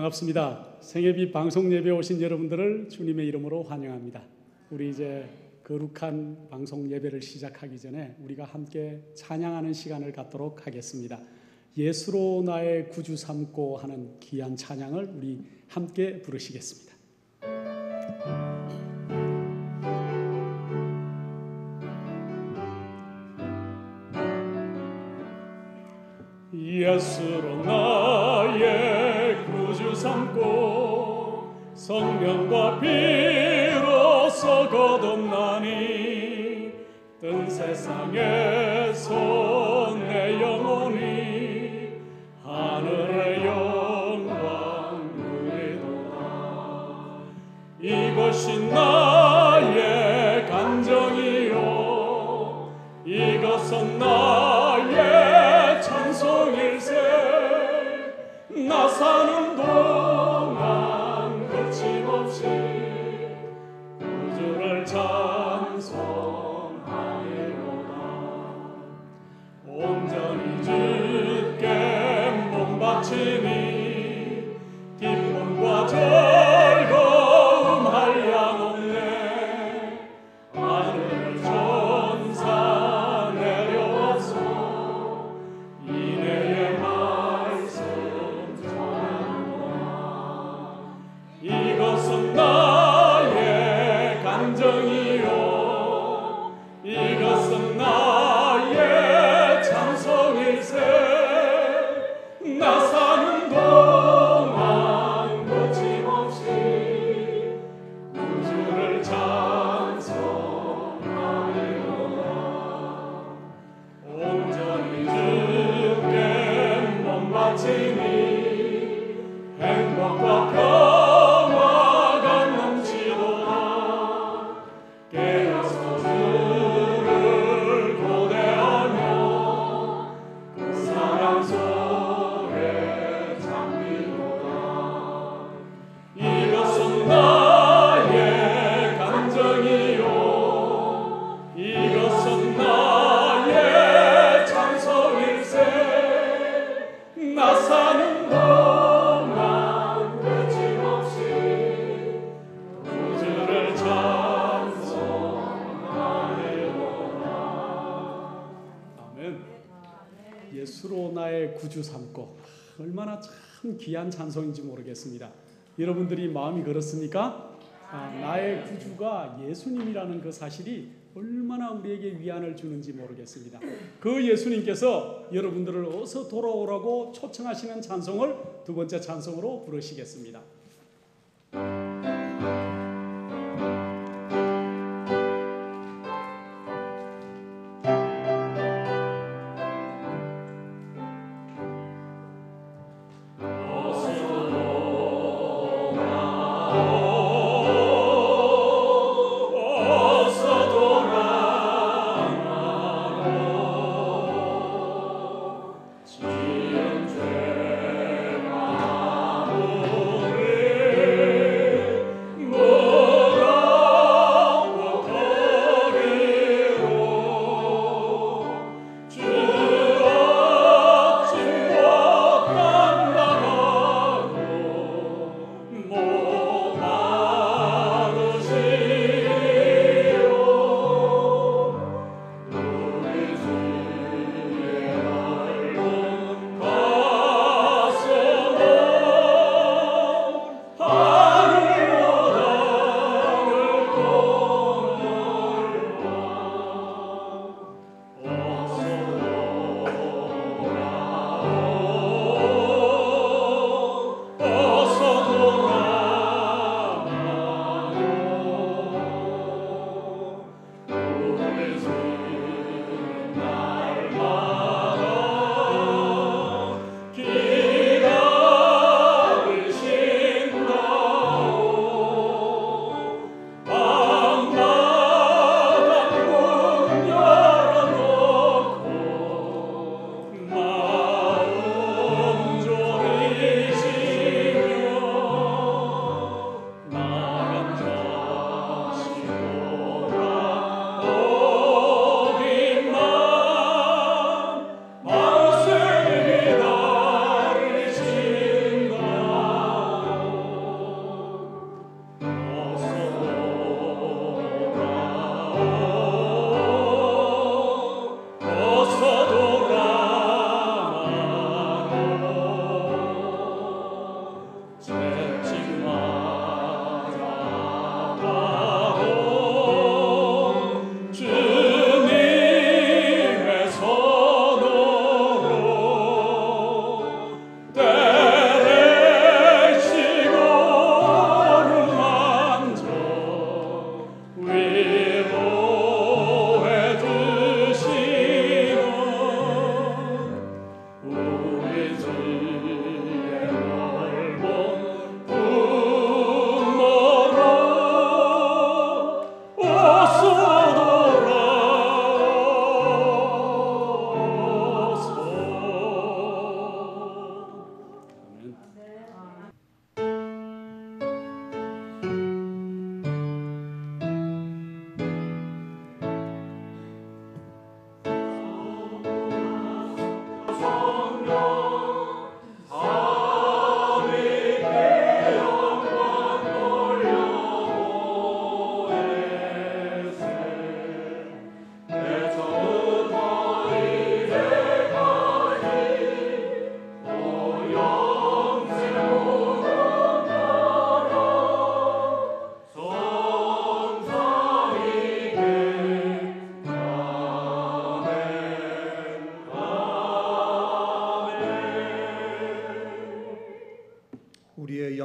반갑습니다. 생애비 방송 예배 오신 여러분들을 주님의 이름으로 환영합니다. 우리 이제 거룩한 방송 예배를 시작하기 전에 우리가 함께 찬양하는 시간을 갖도록 하겠습니다. 예수로 나의 구주 삼고 하는 귀한 찬양을 우리 함께 부르시겠습니다. 예수로 나의 구주 삼고 성령과 피로써 거듭나니 뜬 세상에서 내 영혼이 하늘의 영광 누리도다. 이것이 나의 간정이요 이것은 나의 찬송일세. 나 사는 동안 거침없이 구주를 찬송하리로다. 온전히 주께 몸 바치니 기쁨과 즐거움 한량없네. 하늘 천사 내려와서 이내의 말씀 전하노라. 이것은 나의 간정이요 이것은 나의 찬송일세. 나 사는 동안 거침없이 구주를 찬송하리로다. 온전히 주께 몸 바치니 행복과 평화가 넘치도다. 깨어서 주를 고대하며 그 사랑 속에 잠기도다. 이것은 나의 간정이요 이것은 나의 찬송일세. 나 사는 동안 거침없이 구주를 찬송하리로다. 아멘. 예수로 나의 구주 삼고, 얼마나 참 귀한 찬송인지 모르겠습니다. 여러분들이 마음이 그렇습니까? 나의 구주가 예수님이라는 그 사실이 얼마나 우리에게 위안을 주는지 모르겠습니다. 그 예수님께서 여러분들을 어서 돌아오라고 초청하시는 찬송을 두 번째 찬송으로 부르시겠습니다. 지은 죄가 우리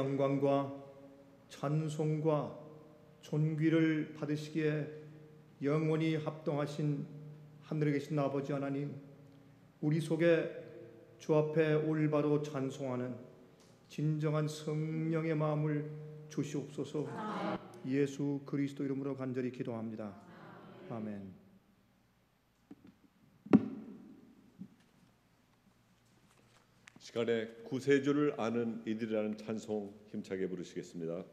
영광과 찬송과 존귀를 받으시기에 영원히 합동하신 하늘에 계신 아버지 하나님, 우리 속에 주 앞에 올바로 찬송하는 진정한 성령의 마음을 주시옵소서. 예수 그리스도 이름으로 간절히 기도합니다. 아멘. 시간에 구세주를 아는 이들이라는 찬송 힘차게 부르시겠습니다.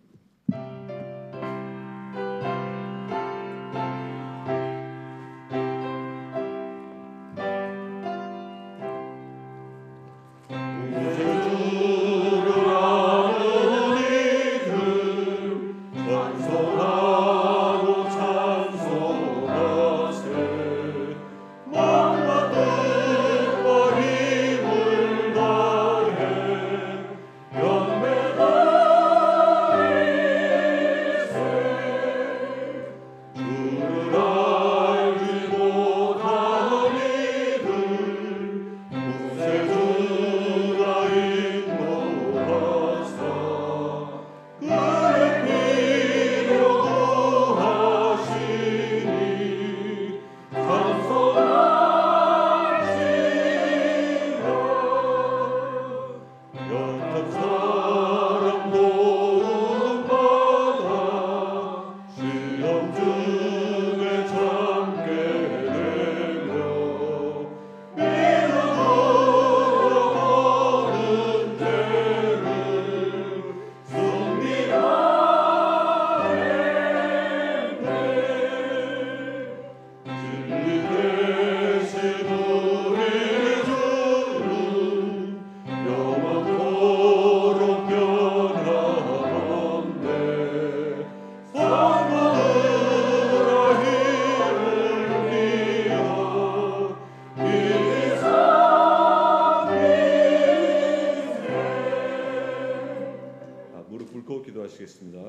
기도하시겠습니다.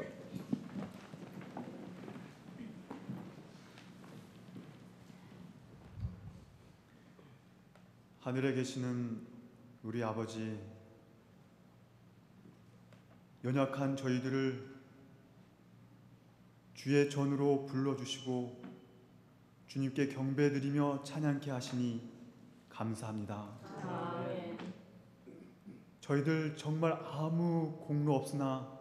하늘에 계시는 우리 아버지, 연약한 저희들을 주의 전으로 불러주시고 주님께 경배드리며 찬양케 하시니 감사합니다. 아멘. 저희들 정말 아무 공로 없으나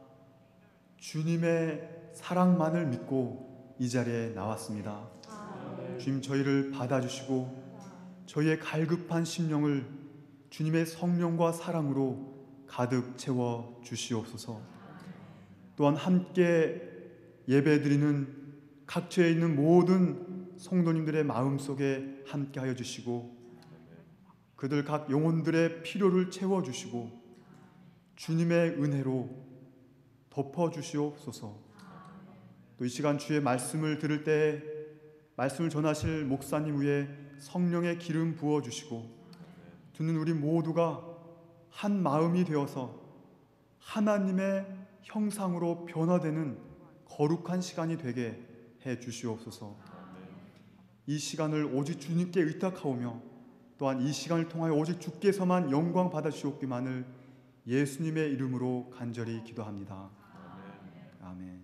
주님의 사랑만을 믿고 이 자리에 나왔습니다. 주님, 저희를 받아주시고 저희의 갈급한 심령을 주님의 성령과 사랑으로 가득 채워 주시옵소서. 또한 함께 예배드리는 각처에 있는 모든 성도님들의 마음속에 함께하여 주시고 그들 각 영혼들의 필요를 채워주시고 주님의 은혜로 덮어주시옵소서. 또 이 시간 주의 말씀을 들을 때 말씀을 전하실 목사님 위에 성령의 기름 부어주시고 듣는 우리 모두가 한 마음이 되어서 하나님의 형상으로 변화되는 거룩한 시간이 되게 해 주시옵소서. 이 시간을 오직 주님께 의탁하오며 또한 이 시간을 통하여 오직 주께서만 영광 받아주시옵기만을 예수님의 이름으로 간절히 기도합니다. 아멘.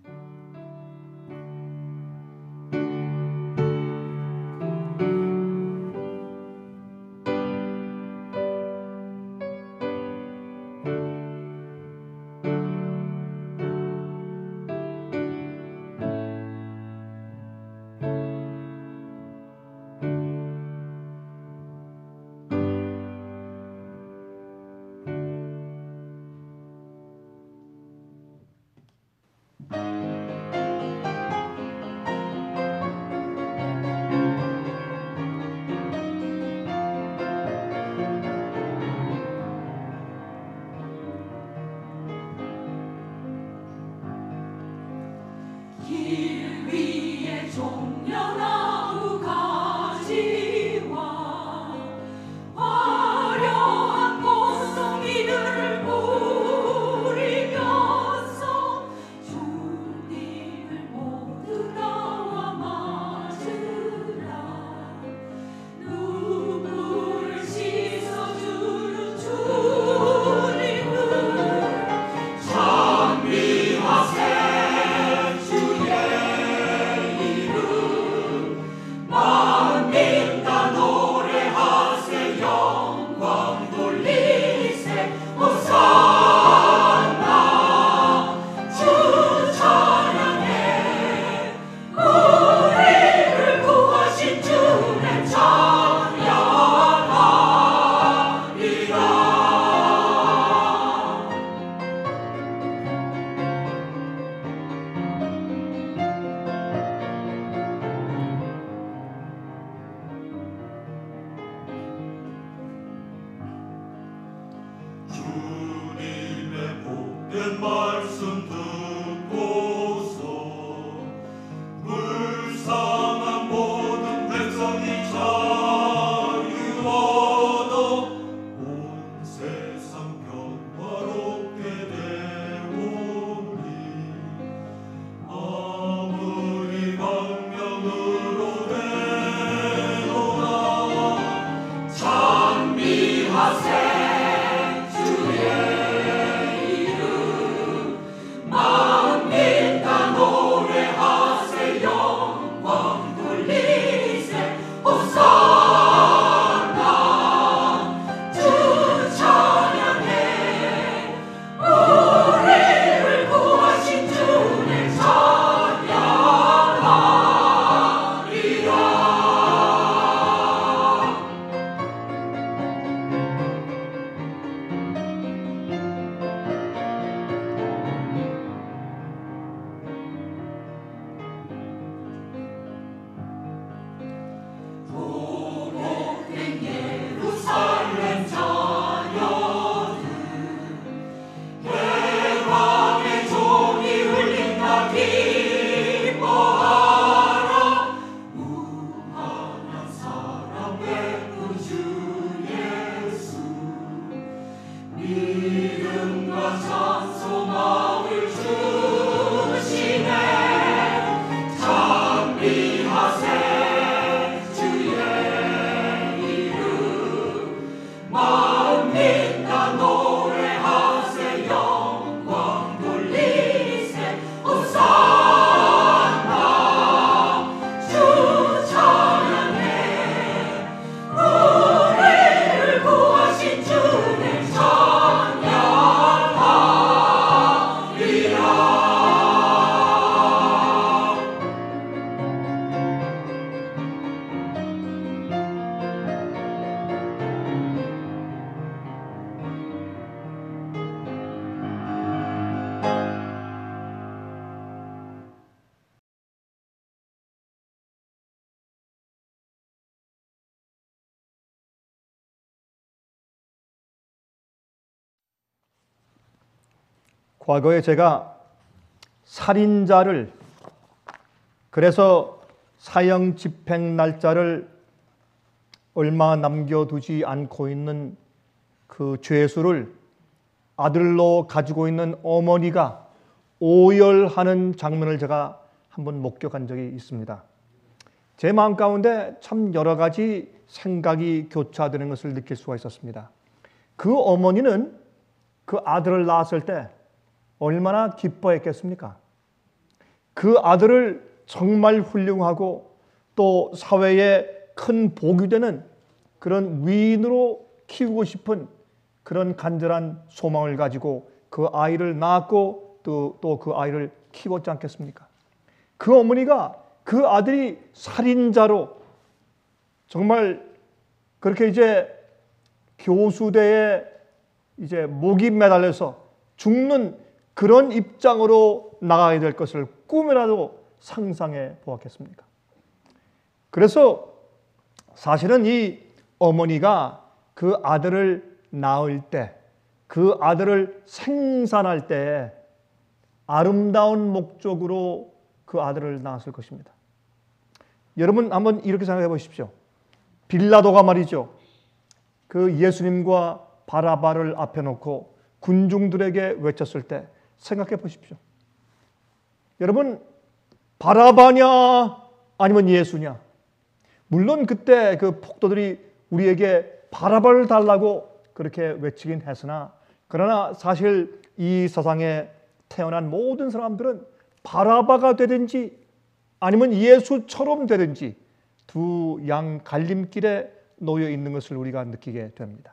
주님의 복된 말씀 듣고서 불쌍한 모든 백성이 자유 얻어 온 세상 평화롭게 되오니 아무리 광명으로 되노라 찬미하세 과거에 제가 살인자를 그래서 사형 집행 날짜를 얼마 남겨두지 않고 있는 그 죄수를 아들로 가지고 있는 어머니가 오열하는 장면을 제가 한번 목격한 적이 있습니다. 제 마음 가운데 참 여러 가지 생각이 교차되는 것을 느낄 수가 있었습니다. 그 어머니는 그 아들을 낳았을 때 얼마나 기뻐했겠습니까? 그 아들을 정말 훌륭하고 또 사회에 큰 복이 되는 그런 위인으로 키우고 싶은 그런 간절한 소망을 가지고 그 아이를 낳았고 또 그 아이를 키웠지 않겠습니까? 그 어머니가 그 아들이 살인자로 정말 그렇게 이제 교수대에 이제 목이 매달려서 죽는 그런 입장으로 나가게 될 것을 꿈이라도 상상해 보았겠습니까? 그래서 사실은 이 어머니가 그 아들을 낳을 때, 그 아들을 생산할 때 아름다운 목적으로 그 아들을 낳았을 것입니다. 여러분 한번 이렇게 생각해 보십시오. 빌라도가 말이죠. 그 예수님과 바라바를 앞에 놓고 군중들에게 외쳤을 때 생각해 보십시오. 여러분, 바라바냐 아니면 예수냐? 물론 그때 그 폭도들이 우리에게 바라바를 달라고 그렇게 외치긴 했으나, 그러나 사실 이 세상에 태어난 모든 사람들은 바라바가 되든지 아니면 예수처럼 되든지 두 양 갈림길에 놓여 있는 것을 우리가 느끼게 됩니다.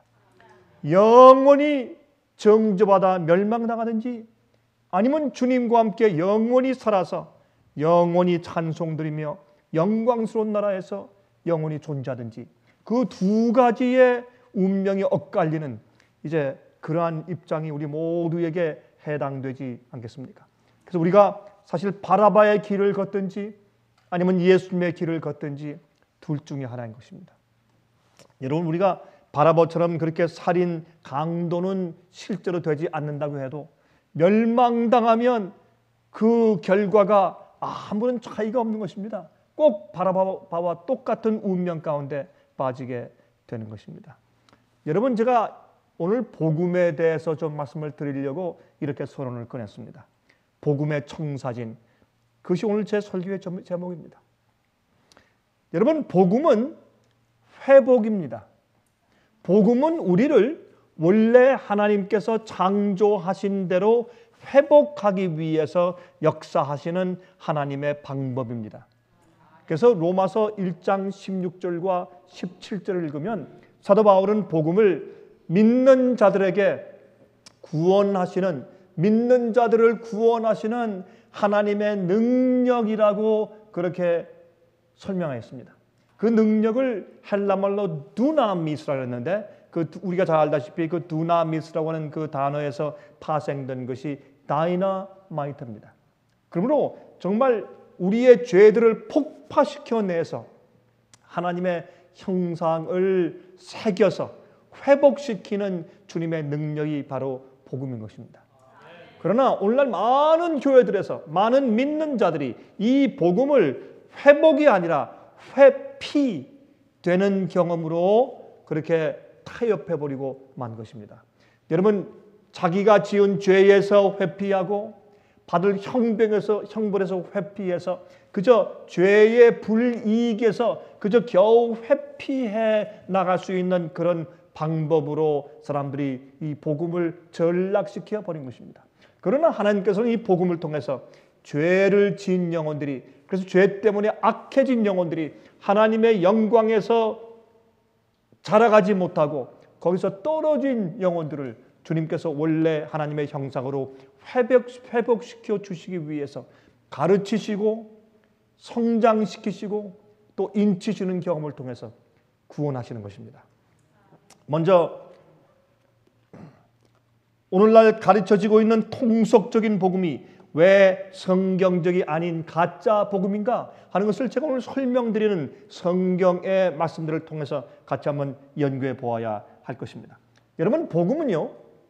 영원히 정죄받아 멸망당하든지 아니면 주님과 함께 영원히 살아서 영원히 찬송드리며 영광스러운 나라에서 영원히 존재하든지 그 두 가지의 운명이 엇갈리는 이제 그러한 입장이 우리 모두에게 해당되지 않겠습니까? 그래서 우리가 사실 바라바의 길을 걷든지 아니면 예수님의 길을 걷든지 둘 중에 하나인 것입니다. 여러분, 우리가 바라보처럼 그렇게 살인 강도는 실제로 되지 않는다고 해도 멸망당하면 그 결과가 아무런 차이가 없는 것입니다. 꼭 바라바와 똑같은 운명 가운데 빠지게 되는 것입니다. 여러분, 제가 오늘 복음에 대해서 좀 말씀을 드리려고 이렇게 선언을 꺼냈습니다. 복음의 청사진, 그것이 오늘 제 설교의 제목입니다. 여러분, 복음은 회복입니다. 복음은 우리를 원래 하나님께서 창조하신 대로 회복하기 위해서 역사하시는 하나님의 방법입니다. 그래서 로마서 1장 16절과 17절을 읽으면 사도 바울은 복음을 믿는 자들에게 구원하시는, 믿는 자들을 구원하시는 하나님의 능력이라고 그렇게 설명했습니다. 그 능력을 헬라말로 두나미스라고 했는데, 우리가 잘 알다시피 그 두나미스라고 하는 그 단어에서 파생된 것이 다이나마이트입니다. 그러므로 정말 우리의 죄들을 폭파시켜내서 하나님의 형상을 새겨서 회복시키는 주님의 능력이 바로 복음인 것입니다. 그러나 오늘날 많은 교회들에서 많은 믿는 자들이 이 복음을 회복이 아니라 회피되는 경험으로 그렇게 타협해버리고 만 것입니다. 여러분, 자기가 지은 죄에서 회피하고 받을 형벌에서 회피해서 그저 죄의 불이익에서 그저 겨우 회피해 나갈 수 있는 그런 방법으로 사람들이 이 복음을 전락시켜 버린 것입니다. 그러나 하나님께서는 이 복음을 통해서 죄를 지은 영혼들이, 그래서 죄 때문에 악해진 영혼들이 하나님의 영광에서 자라가지 못하고 거기서 떨어진 영혼들을 주님께서 원래 하나님의 형상으로 회복시켜 주시기 위해서 가르치시고 성장시키시고 또 인치시는 경험을 통해서 구원하시는 것입니다. 먼저 오늘날 가르쳐지고 있는 통속적인 복음이 왜 성경적이 아닌 가짜 복음인가 하는 것을 제가 오늘 설명드리는 성경의 말씀들을 통해서 같이 한번 연구해 보아야 할 것입니다. 여러분, 복음은요,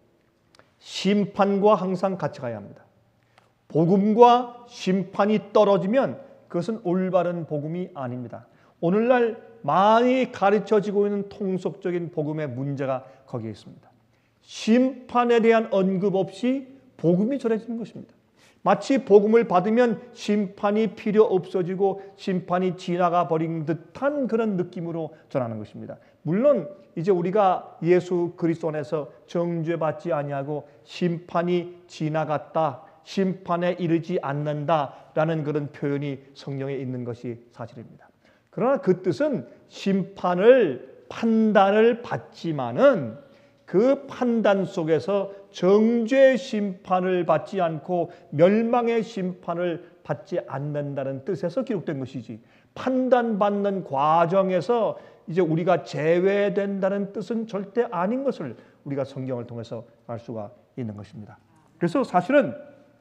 심판과 항상 같이 가야 합니다. 복음과 심판이 떨어지면 그것은 올바른 복음이 아닙니다. 오늘날 많이 가르쳐지고 있는 통속적인 복음의 문제가 거기에 있습니다. 심판에 대한 언급 없이 복음이 전해지는 것입니다. 마치 복음을 받으면 심판이 필요 없어지고 심판이 지나가 버린 듯한 그런 느낌으로 전하는 것입니다. 물론 이제 우리가 예수 그리스도 안에서 정죄받지 아니하고 심판이 지나갔다, 심판에 이르지 않는다라는 그런 표현이 성경에 있는 것이 사실입니다. 그러나 그 뜻은 판단을 받지만은 그 판단 속에서 정죄의 심판을 받지 않고 멸망의 심판을 받지 않는다는 뜻에서 기록된 것이지, 판단받는 과정에서 이제 우리가 제외된다는 뜻은 절대 아닌 것을 우리가 성경을 통해서 알 수가 있는 것입니다. 그래서 사실은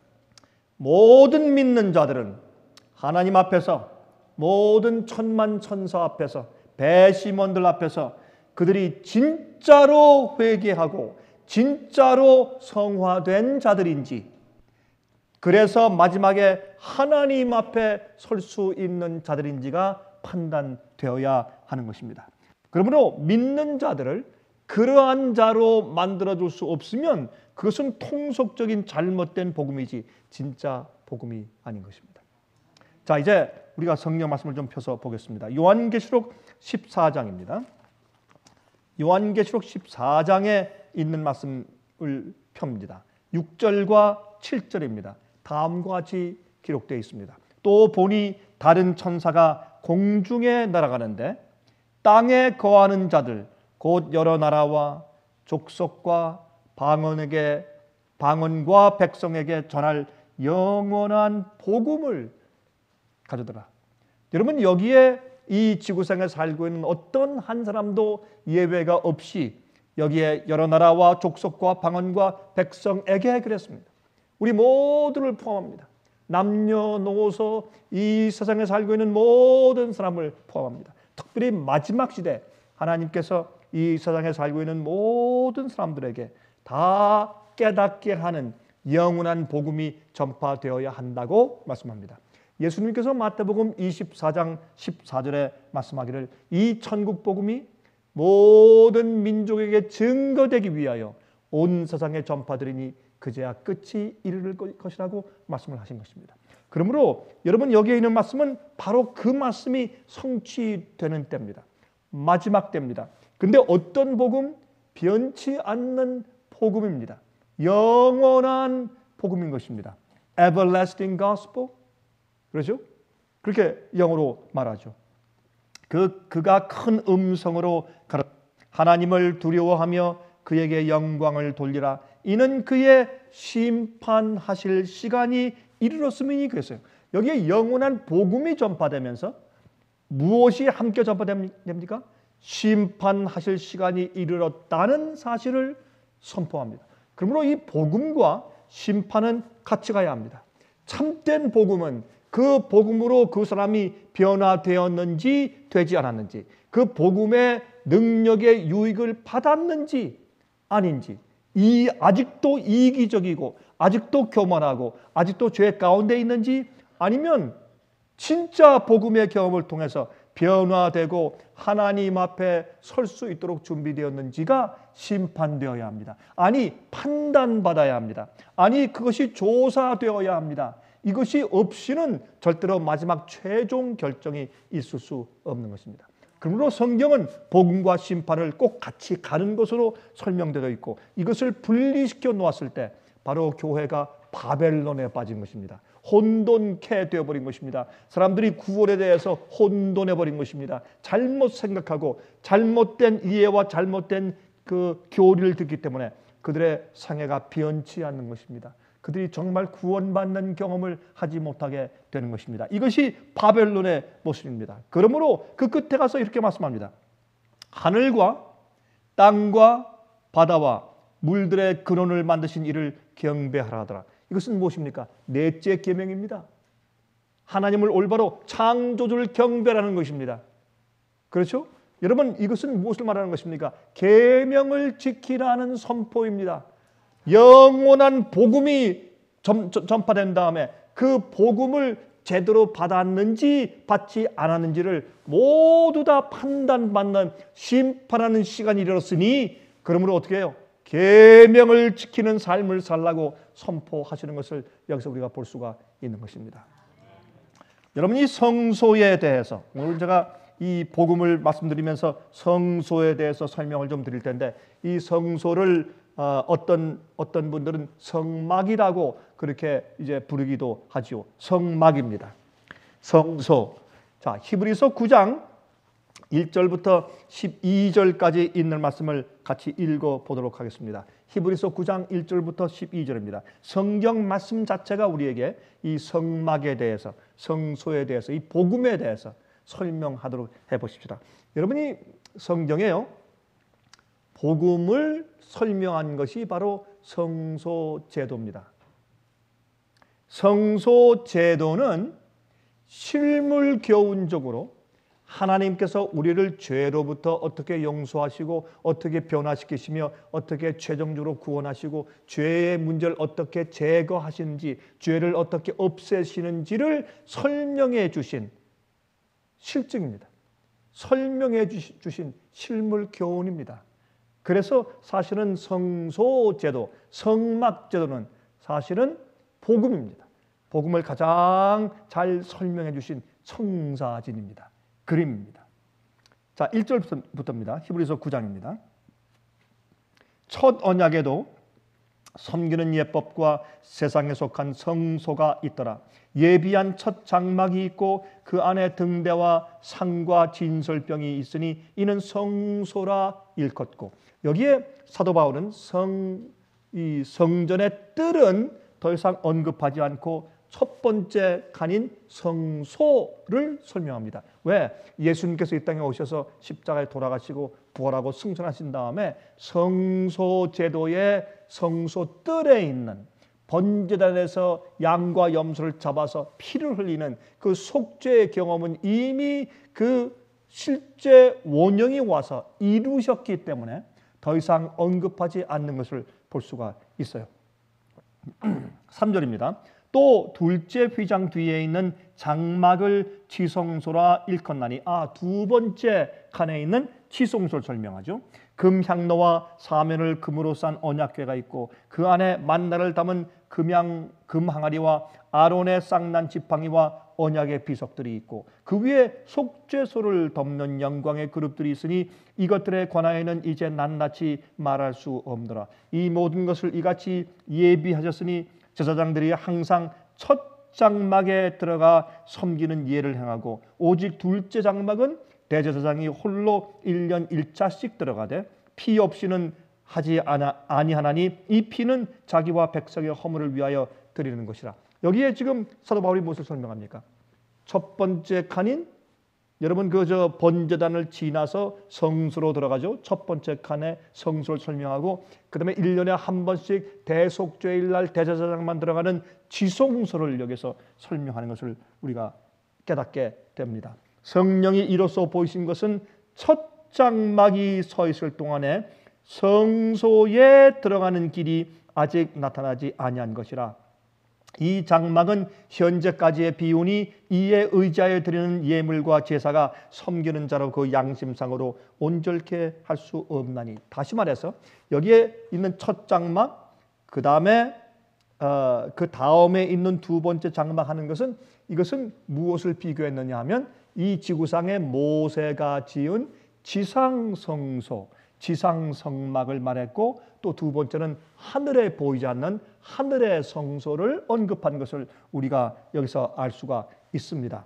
모든 믿는 자들은 하나님 앞에서, 모든 천만 천사 앞에서, 배심원들 앞에서 그들이 진짜로 회개하고 진짜로 성화된 자들인지, 그래서 마지막에 하나님 앞에 설 수 있는 자들인지가 판단되어야 하는 것입니다. 그러므로 믿는 자들을 그러한 자로 만들어줄 수 없으면 그것은 통속적인 잘못된 복음이지 진짜 복음이 아닌 것입니다. 자, 이제 우리가 성경 말씀을 좀 펴서 보겠습니다. 요한계시록 14장입니다. 요한계시록 14장에 있는 말씀을 펴니다. 6절과 7절입니다. 다음과 같이 기록되어 있습니다. 또 보니 다른 천사가 공중에 날아가는데 땅에 거하는 자들 곧 여러 나라와 족속과 방언과 백성에게 전할 영원한 복음을 가져더라. 여러분, 여기에 이 지구상에 살고 있는 어떤 한 사람도 예외가 없이 여기에 여러 나라와 족속과 방언과 백성에게 그랬습니다. 우리 모두를 포함합니다. 남녀노소 이 세상에 살고 있는 모든 사람을 포함합니다. 특별히 마지막 시대 하나님께서 이 세상에 살고 있는 모든 사람들에게 다 깨닫게 하는 영원한 복음이 전파되어야 한다고 말씀합니다. 예수님께서 마태복음 24장 14절에 말씀하기를 이 천국 복음이 모든 민족에게 증거되기 위하여 온 세상에 전파되리니 그제야 끝이 이르를 것이라고 말씀을 하신 것입니다. 그러므로 여러분 여기에 있는 말씀은 바로 그 말씀이 성취되는 때입니다. 마지막 때입니다. 근데 어떤 복음? 변치 않는 복음입니다. 영원한 복음인 것입니다. Everlasting Gospel. 그렇죠? 그렇게 영어로 말하죠. 그가 큰 음성으로 가라. 하나님을 두려워하며 그에게 영광을 돌리라. 이는 그의 심판하실 시간이 이르렀음이니 그랬어요. 여기에 영원한 복음이 전파되면서 무엇이 함께 전파됩니까? 심판하실 시간이 이르렀다는 사실을 선포합니다. 그러므로 이 복음과 심판은 같이 가야 합니다. 참된 복음은 그 복음으로 그 사람이 변화되었는지 되지 않았는지, 그 복음의 능력의 유익을 받았는지 아닌지, 아직도 이기적이고 아직도 교만하고 아직도 죄 가운데 있는지, 아니면 진짜 복음의 경험을 통해서 변화되고 하나님 앞에 설 수 있도록 준비되었는지가 심판되어야 합니다. 아니 판단받아야 합니다. 아니 그것이 조사되어야 합니다. 이것이 없이는 절대로 마지막 최종 결정이 있을 수 없는 것입니다. 그러므로 성경은 복음과 심판을 꼭 같이 가는 것으로 설명되어 있고, 이것을 분리시켜 놓았을 때 바로 교회가 바벨론에 빠진 것입니다. 혼돈케 되어버린 것입니다. 사람들이 구원에 대해서 혼돈해버린 것입니다. 잘못 생각하고 잘못된 이해와 잘못된 그 교리를 듣기 때문에 그들의 상해가 변치 않는 것입니다. 그들이 정말 구원받는 경험을 하지 못하게 되는 것입니다. 이것이 바벨론의 모습입니다. 그러므로 그 끝에 가서 이렇게 말씀합니다. 하늘과 땅과 바다와 물들의 근원을 만드신 이를 경배하라 하더라. 이것은 무엇입니까? 넷째 계명입니다. 하나님을 올바로 창조주를 경배하는 것입니다. 그렇죠? 여러분 이것은 무엇을 말하는 것입니까? 계명을 지키라는 선포입니다. 영원한 복음이 전파된 다음에 그 복음을 제대로 받았는지 받지 않았는지를 모두 다 판단받는 심판하는 시간이 이르렀으니, 그러므로 어떻게 해요? 계명을 지키는 삶을 살라고 선포하시는 것을 여기서 우리가 볼 수가 있는 것입니다. 여러분 이 성소에 대해서 오늘 제가 이 복음을 말씀드리면서 성소에 대해서 설명을 좀 드릴 텐데, 이 성소를 어떤 분들은 성막이라고 그렇게 이제 부르기도 하지요. 성막입니다. 성소. 자, 히브리서 9장 1절부터 12절까지 있는 말씀을 같이 읽어 보도록 하겠습니다. 히브리서 9장 1절부터 12절입니다. 성경 말씀 자체가 우리에게 이 성막에 대해서, 성소에 대해서, 이 복음에 대해서 설명하도록 해보십시다. 여러분이 성경에요, 복음을 설명한 것이 바로 성소제도입니다. 성소제도는 실물교훈적으로 하나님께서 우리를 죄로부터 어떻게 용서하시고 어떻게 변화시키시며 어떻게 최종적으로 구원하시고 죄의 문제를 어떻게 제거하시는지, 죄를 어떻게 없애시는지를 설명해 주신 실증입니다. 설명해 주신 실물 교훈입니다. 그래서 사실은 성소제도, 성막제도는 사실은 복음입니다. 복음을 가장 잘 설명해 주신 청사진입니다. 그림입니다. 자, 1절부터입니다. 히브리서 9장입니다. 첫 언약에도 섬기는 예법과 세상에 속한 성소가 있더라. 예비한 첫 장막이 있고 그 안에 등대와 상과 진설병이 있으니 이는 성소라 일컫고, 여기에 사도 바울은 이 성전의 뜰은 더 이상 언급하지 않고 첫 번째 칸인 성소를 설명합니다. 왜? 예수님께서 이 땅에 오셔서 십자가에 돌아가시고 부활하고 승천하신 다음에 성소제도의 성소뜰에 있는 번제단에서 양과 염소를 잡아서 피를 흘리는 그 속죄의 경험은 이미 그 실제 원형이 와서 이루셨기 때문에 더 이상 언급하지 않는 것을 볼 수가 있어요. 3절입니다. 또 둘째 휘장 뒤에 있는 장막을 지성소라 일컫나니. 두 번째 칸에 있는 지성소를 설명하죠. 금 향로와 사면을 금으로 싼 언약궤가 있고 그 안에 만나를 담은 금 항아리와 아론의 쌍난 지팡이와 언약의 비석들이 있고 그 위에 속죄소를 덮는 영광의 그룹들이 있으니 이것들에 관하여는 이제 낱낱이 말할 수 없노라. 이 모든 것을 이같이 예비하셨으니 제사장들이 항상 첫 장막에 들어가 섬기는 예를 행하고 오직 둘째 장막은 대제사장이 홀로 1년 1차씩 들어가되 피 없이는 하지 아니하나니 이 피는 자기와 백성의 허물을 위하여 드리는 것이라. 여기에 지금 사도 바울이 무엇을 설명합니까? 첫 번째 칸인 여러분 그 번제단을 지나서 성소로 들어가죠. 첫 번째 칸에 성소를 설명하고 그 다음에 1년에 한 번씩 대속죄일 날 대제사장만 들어가는 지성소를 여기서 설명하는 것을 우리가 깨닫게 됩니다. 성령이 이로써 보이신 것은 첫 장막이 서 있을 동안에 성소에 들어가는 길이 아직 나타나지 아니한 것이라. 이 장막은 현재까지의 비운이 이에 의지하여 드리는 예물과 제사가 섬기는 자로 그 양심상으로 온전케 할 수 없나니. 다시 말해서 여기에 있는 첫 장막 그 다음에 있는 두 번째 장막 하는 것은 이것은 무엇을 비교했느냐 하면 이 지구상에 모세가 지은 지상성소 지상성막을 말했고 또 두 번째는 하늘에 보이지 않는 하늘의 성소를 언급한 것을 우리가 여기서 알 수가 있습니다.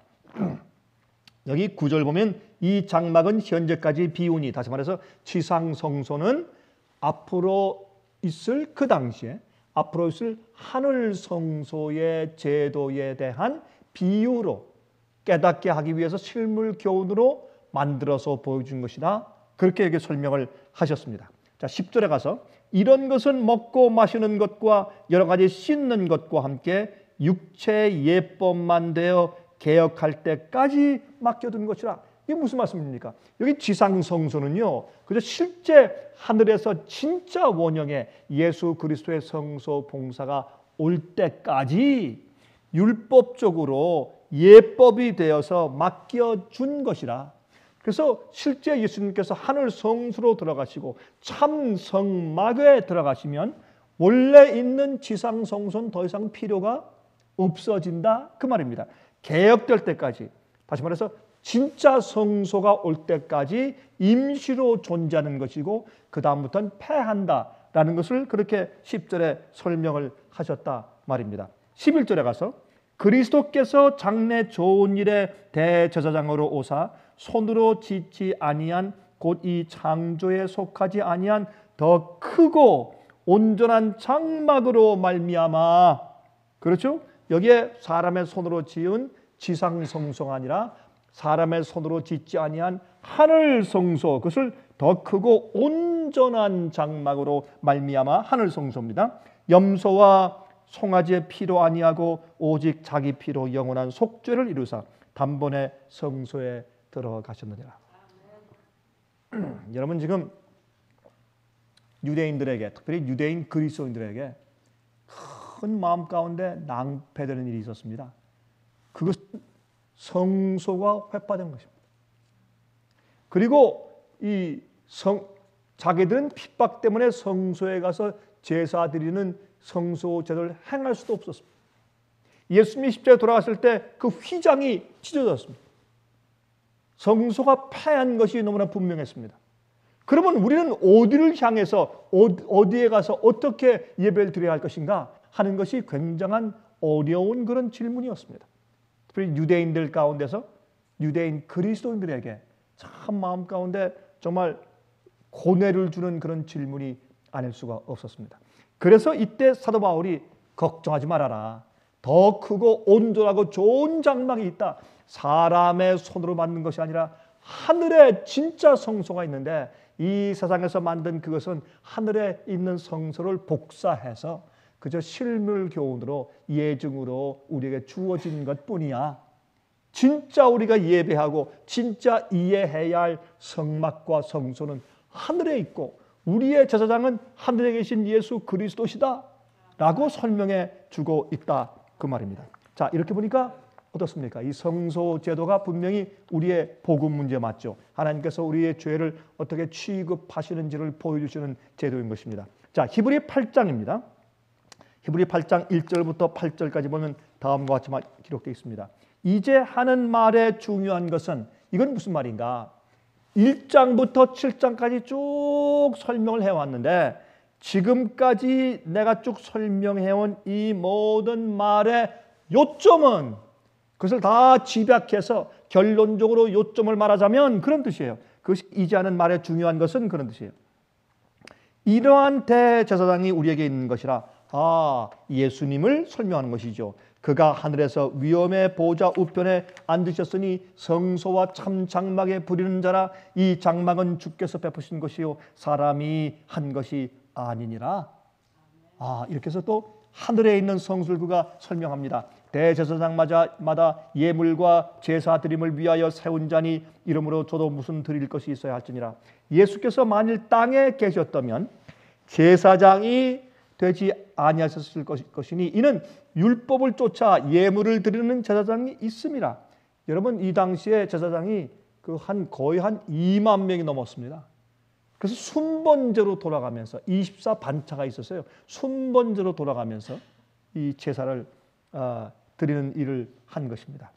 여기 9절 보면 이 장막은 현재까지 비운이, 다시 말해서 지상성소는 앞으로 있을 그 당시에 앞으로 있을 하늘 성소의 제도에 대한 비유로 깨닫게 하기 위해서 실물 교훈으로 만들어서 보여준 것이다. 그렇게 여기 설명을 하셨습니다. 자, 10절에 가서 이런 것은 먹고 마시는 것과 여러 가지 씻는 것과 함께 육체의 예법만 되어 개혁할 때까지 맡겨둔 것이라. 이게 무슨 말씀입니까? 여기 지상성소는요, 그저 실제 하늘에서 진짜 원형의 예수 그리스도의 성소 봉사가 올 때까지 율법적으로 예법이 되어서 맡겨준 것이라. 그래서 실제 예수님께서 하늘 성소로 들어가시고 참 성막에 들어가시면 원래 있는 지상 성소는 더 이상 필요가 없어진다 그 말입니다. 개혁될 때까지, 다시 말해서 진짜 성소가 올 때까지 임시로 존재하는 것이고 그 다음부터는 패한다라는 것을 그렇게 10절에 설명을 하셨다 말입니다. 11절에 가서 그리스도께서 장래 좋은 일에 대제사장으로 오사 손으로 짓지 아니한 곧 이 창조에 속하지 아니한 더 크고 온전한 장막으로 말미암아, 그렇죠? 여기에 사람의 손으로 지은 지상성소가 아니라 사람의 손으로 짓지 아니한 하늘 성소, 그것을 더 크고 온전한 장막으로 말미암아 하늘 성소입니다. 염소와 송아지의 피로 아니하고 오직 자기 피로 영원한 속죄를 이루사 단번에 성소에 들어가셨느니라. 여러분 지금 유대인들에게, 특별히 유대인 그리스도인들에게 큰 마음 가운데 낭패되는 일이 있었습니다. 그것은 성소가 회파된 것입니다. 그리고 자기들은 핍박 때문에 성소에 가서 제사 드리는 성소 제도를 행할 수도 없었습니다. 예수님이 십자가에 돌아갔을 때 그 휘장이 찢어졌습니다. 성소가 패한 것이 너무나 분명했습니다. 그러면 우리는 어디를 향해서 어디에 가서 어떻게 예배를 드려야 할 것인가 하는 것이 굉장한 어려운 그런 질문이었습니다. 특별히 유대인들 가운데서 유대인 그리스도인들에게 참 마음 가운데 정말 고뇌를 주는 그런 질문이 아닐 수가 없었습니다. 그래서 이때 사도 바울이 걱정하지 말아라. 더 크고 온전하고 좋은 장막이 있다. 사람의 손으로 만든 것이 아니라 하늘에 진짜 성소가 있는데 이 세상에서 만든 그것은 하늘에 있는 성소를 복사해서 그저 실물 교훈으로 예증으로 우리에게 주어진 것뿐이야. 진짜 우리가 예배하고 진짜 이해해야 할 성막과 성소는 하늘에 있고 우리의 제사장은 하늘에 계신 예수 그리스도시다 라고 설명해 주고 있다 그 말입니다. 자, 이렇게 보니까 어떻습니까? 이 성소 제도가 분명히 우리의 복음 문제 맞죠. 하나님께서 우리의 죄를 어떻게 취급하시는지를 보여주시는 제도인 것입니다. 자, 히브리 8장입니다. 히브리 8장 1절부터 8절까지 보면 다음과 같이 기록되어 있습니다. 이제 하는 말의 중요한 것은, 이건 무슨 말인가? 1장부터 7장까지 쭉 설명을 해왔는데 지금까지 내가 쭉 설명해온 이 모든 말의 요점은, 그것을 다 집약해서 결론적으로 요점을 말하자면 그런 뜻이에요. 그것이 이제 하는 말의 중요한 것은 그런 뜻이에요. 이러한 대제사장이 우리에게 있는 것이라, 예수님을 설명하는 것이죠. 그가 하늘에서 위엄의 보좌 우편에 앉으셨으니 성소와 참 장막에 부리는 자라. 이 장막은 주께서 베푸신 것이요 사람이 한 것이 아니니라. 이렇게 해서 또 하늘에 있는 성소를 그가 설명합니다. 대제사장마다 예물과 제사 드림을 위하여 세운 자니 이러므로 저도 무슨 드릴 것이 있어야 할지니라. 예수께서 만일 땅에 계셨다면 제사장이 되지 아니하셨을 것이니 이는 율법을 쫓아 예물을 드리는 제사장이 있음이라. 여러분, 이 당시에 제사장이 거의 한 2만 명이 넘었습니다. 그래서 순번제로 돌아가면서 24반차가 있었어요. 순번제로 돌아가면서 이 제사를 드리는 일을 한 것입니다.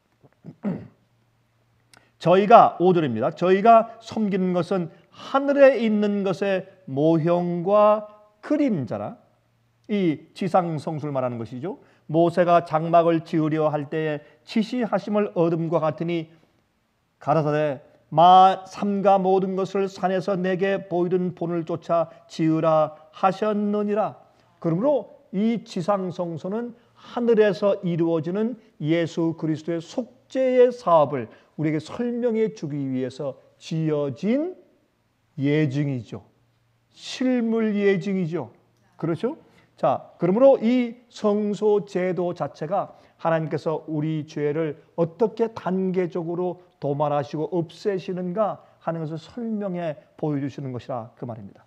저희가 5절입니다. 저희가 섬기는 것은 하늘에 있는 것의 모형과 그림자라. 이 지상성수를 말하는 것이죠. 모세가 장막을 지으려 할 때에 지시하심을 얻음과 같으니 가라사대 삼가 모든 것을 산에서 내게 보이던 본을 쫓아 지으라 하셨느니라. 그러므로 이 지상성소는 하늘에서 이루어지는 예수 그리스도의 속죄의 사업을 우리에게 설명해 주기 위해서 지어진 예증이죠. 실물 예증이죠. 그렇죠? 자, 그러므로 이 성소 제도 자체가 하나님께서 우리 죄를 어떻게 단계적으로 도말하시고 없애시는가 하는 것을 설명해 보여주시는 것이라 그 말입니다.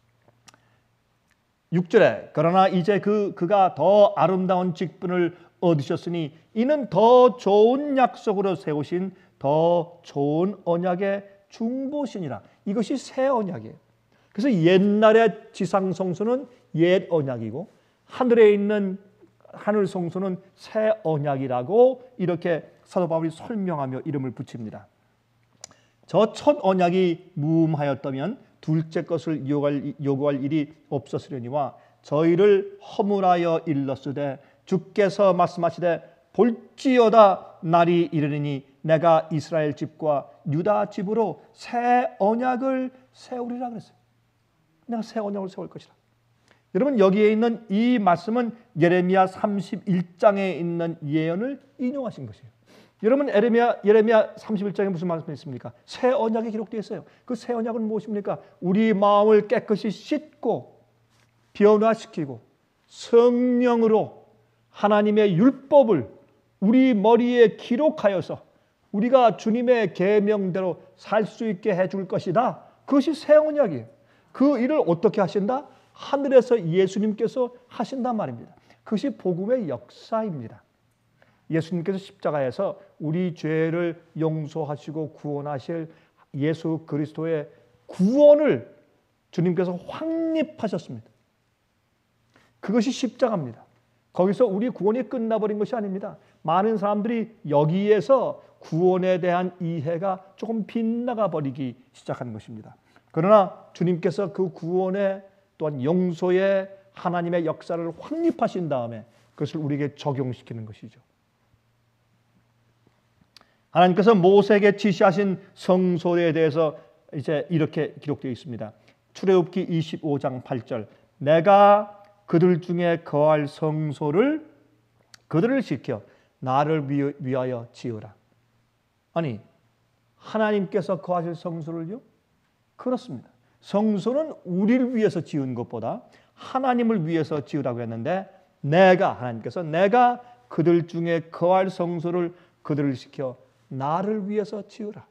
6절에 그러나 이제 그가 더 아름다운 직분을 얻으셨으니 이는 더 좋은 약속으로 세우신 더 좋은 언약의 중보시니라. 이것이 새 언약이에요. 그래서 옛날의 지상 성소는 옛 언약이고 하늘에 있는 하늘 성소는 새 언약이라고 이렇게 사도 바울이 설명하며 이름을 붙입니다. 저 첫 언약이 무음하였다면 둘째 것을 요구할 일이 없었으려니와 저희를 허물하여 일렀으되 주께서 말씀하시되 볼지어다 날이 이르리니 내가 이스라엘 집과 유다 집으로 새 언약을 세우리라 그랬어요. 내가 새 언약을 세울 것이라. 여러분, 여기에 있는 이 말씀은 예레미야 31장에 있는 예언을 인용하신 것이에요. 여러분, 예레미야 31장에 무슨 말씀이 있습니까? 새 언약이 기록되어 있어요. 그 새 언약은 무엇입니까? 우리 마음을 깨끗이 씻고 변화시키고 성령으로 하나님의 율법을 우리 머리에 기록하여서 우리가 주님의 계명대로 살 수 있게 해줄 것이다. 그것이 새 언약이에요. 그 일을 어떻게 하신다? 하늘에서 예수님께서 하신단 말입니다. 그것이 복음의 역사입니다. 예수님께서 십자가에서 우리 죄를 용서하시고 구원하실 예수 그리스도의 구원을 주님께서 확립하셨습니다. 그것이 십자가입니다. 거기서 우리 구원이 끝나버린 것이 아닙니다. 많은 사람들이 여기에서 구원에 대한 이해가 조금 빗나가 버리기 시작하는 것입니다. 그러나 주님께서 그 구원에 또한 용서의 하나님의 역사를 확립하신 다음에 그것을 우리에게 적용시키는 것이죠. 하나님께서 모세에게 지시하신 성소에 대해서 이제 이렇게 기록되어 있습니다. 출애굽기 25장 8절 내가 그들 중에 거할 성소를 그들을 지켜 나를 위하여 지으라. 아니, 하나님께서 거하실 성소를요? 그렇습니다. 성소는 우리를 위해서 지은 것보다 하나님을 위해서 지으라고 했는데 하나님께서 내가 그들 중에 거할 성소를 그들을 시켜 나를 위해서 지으라.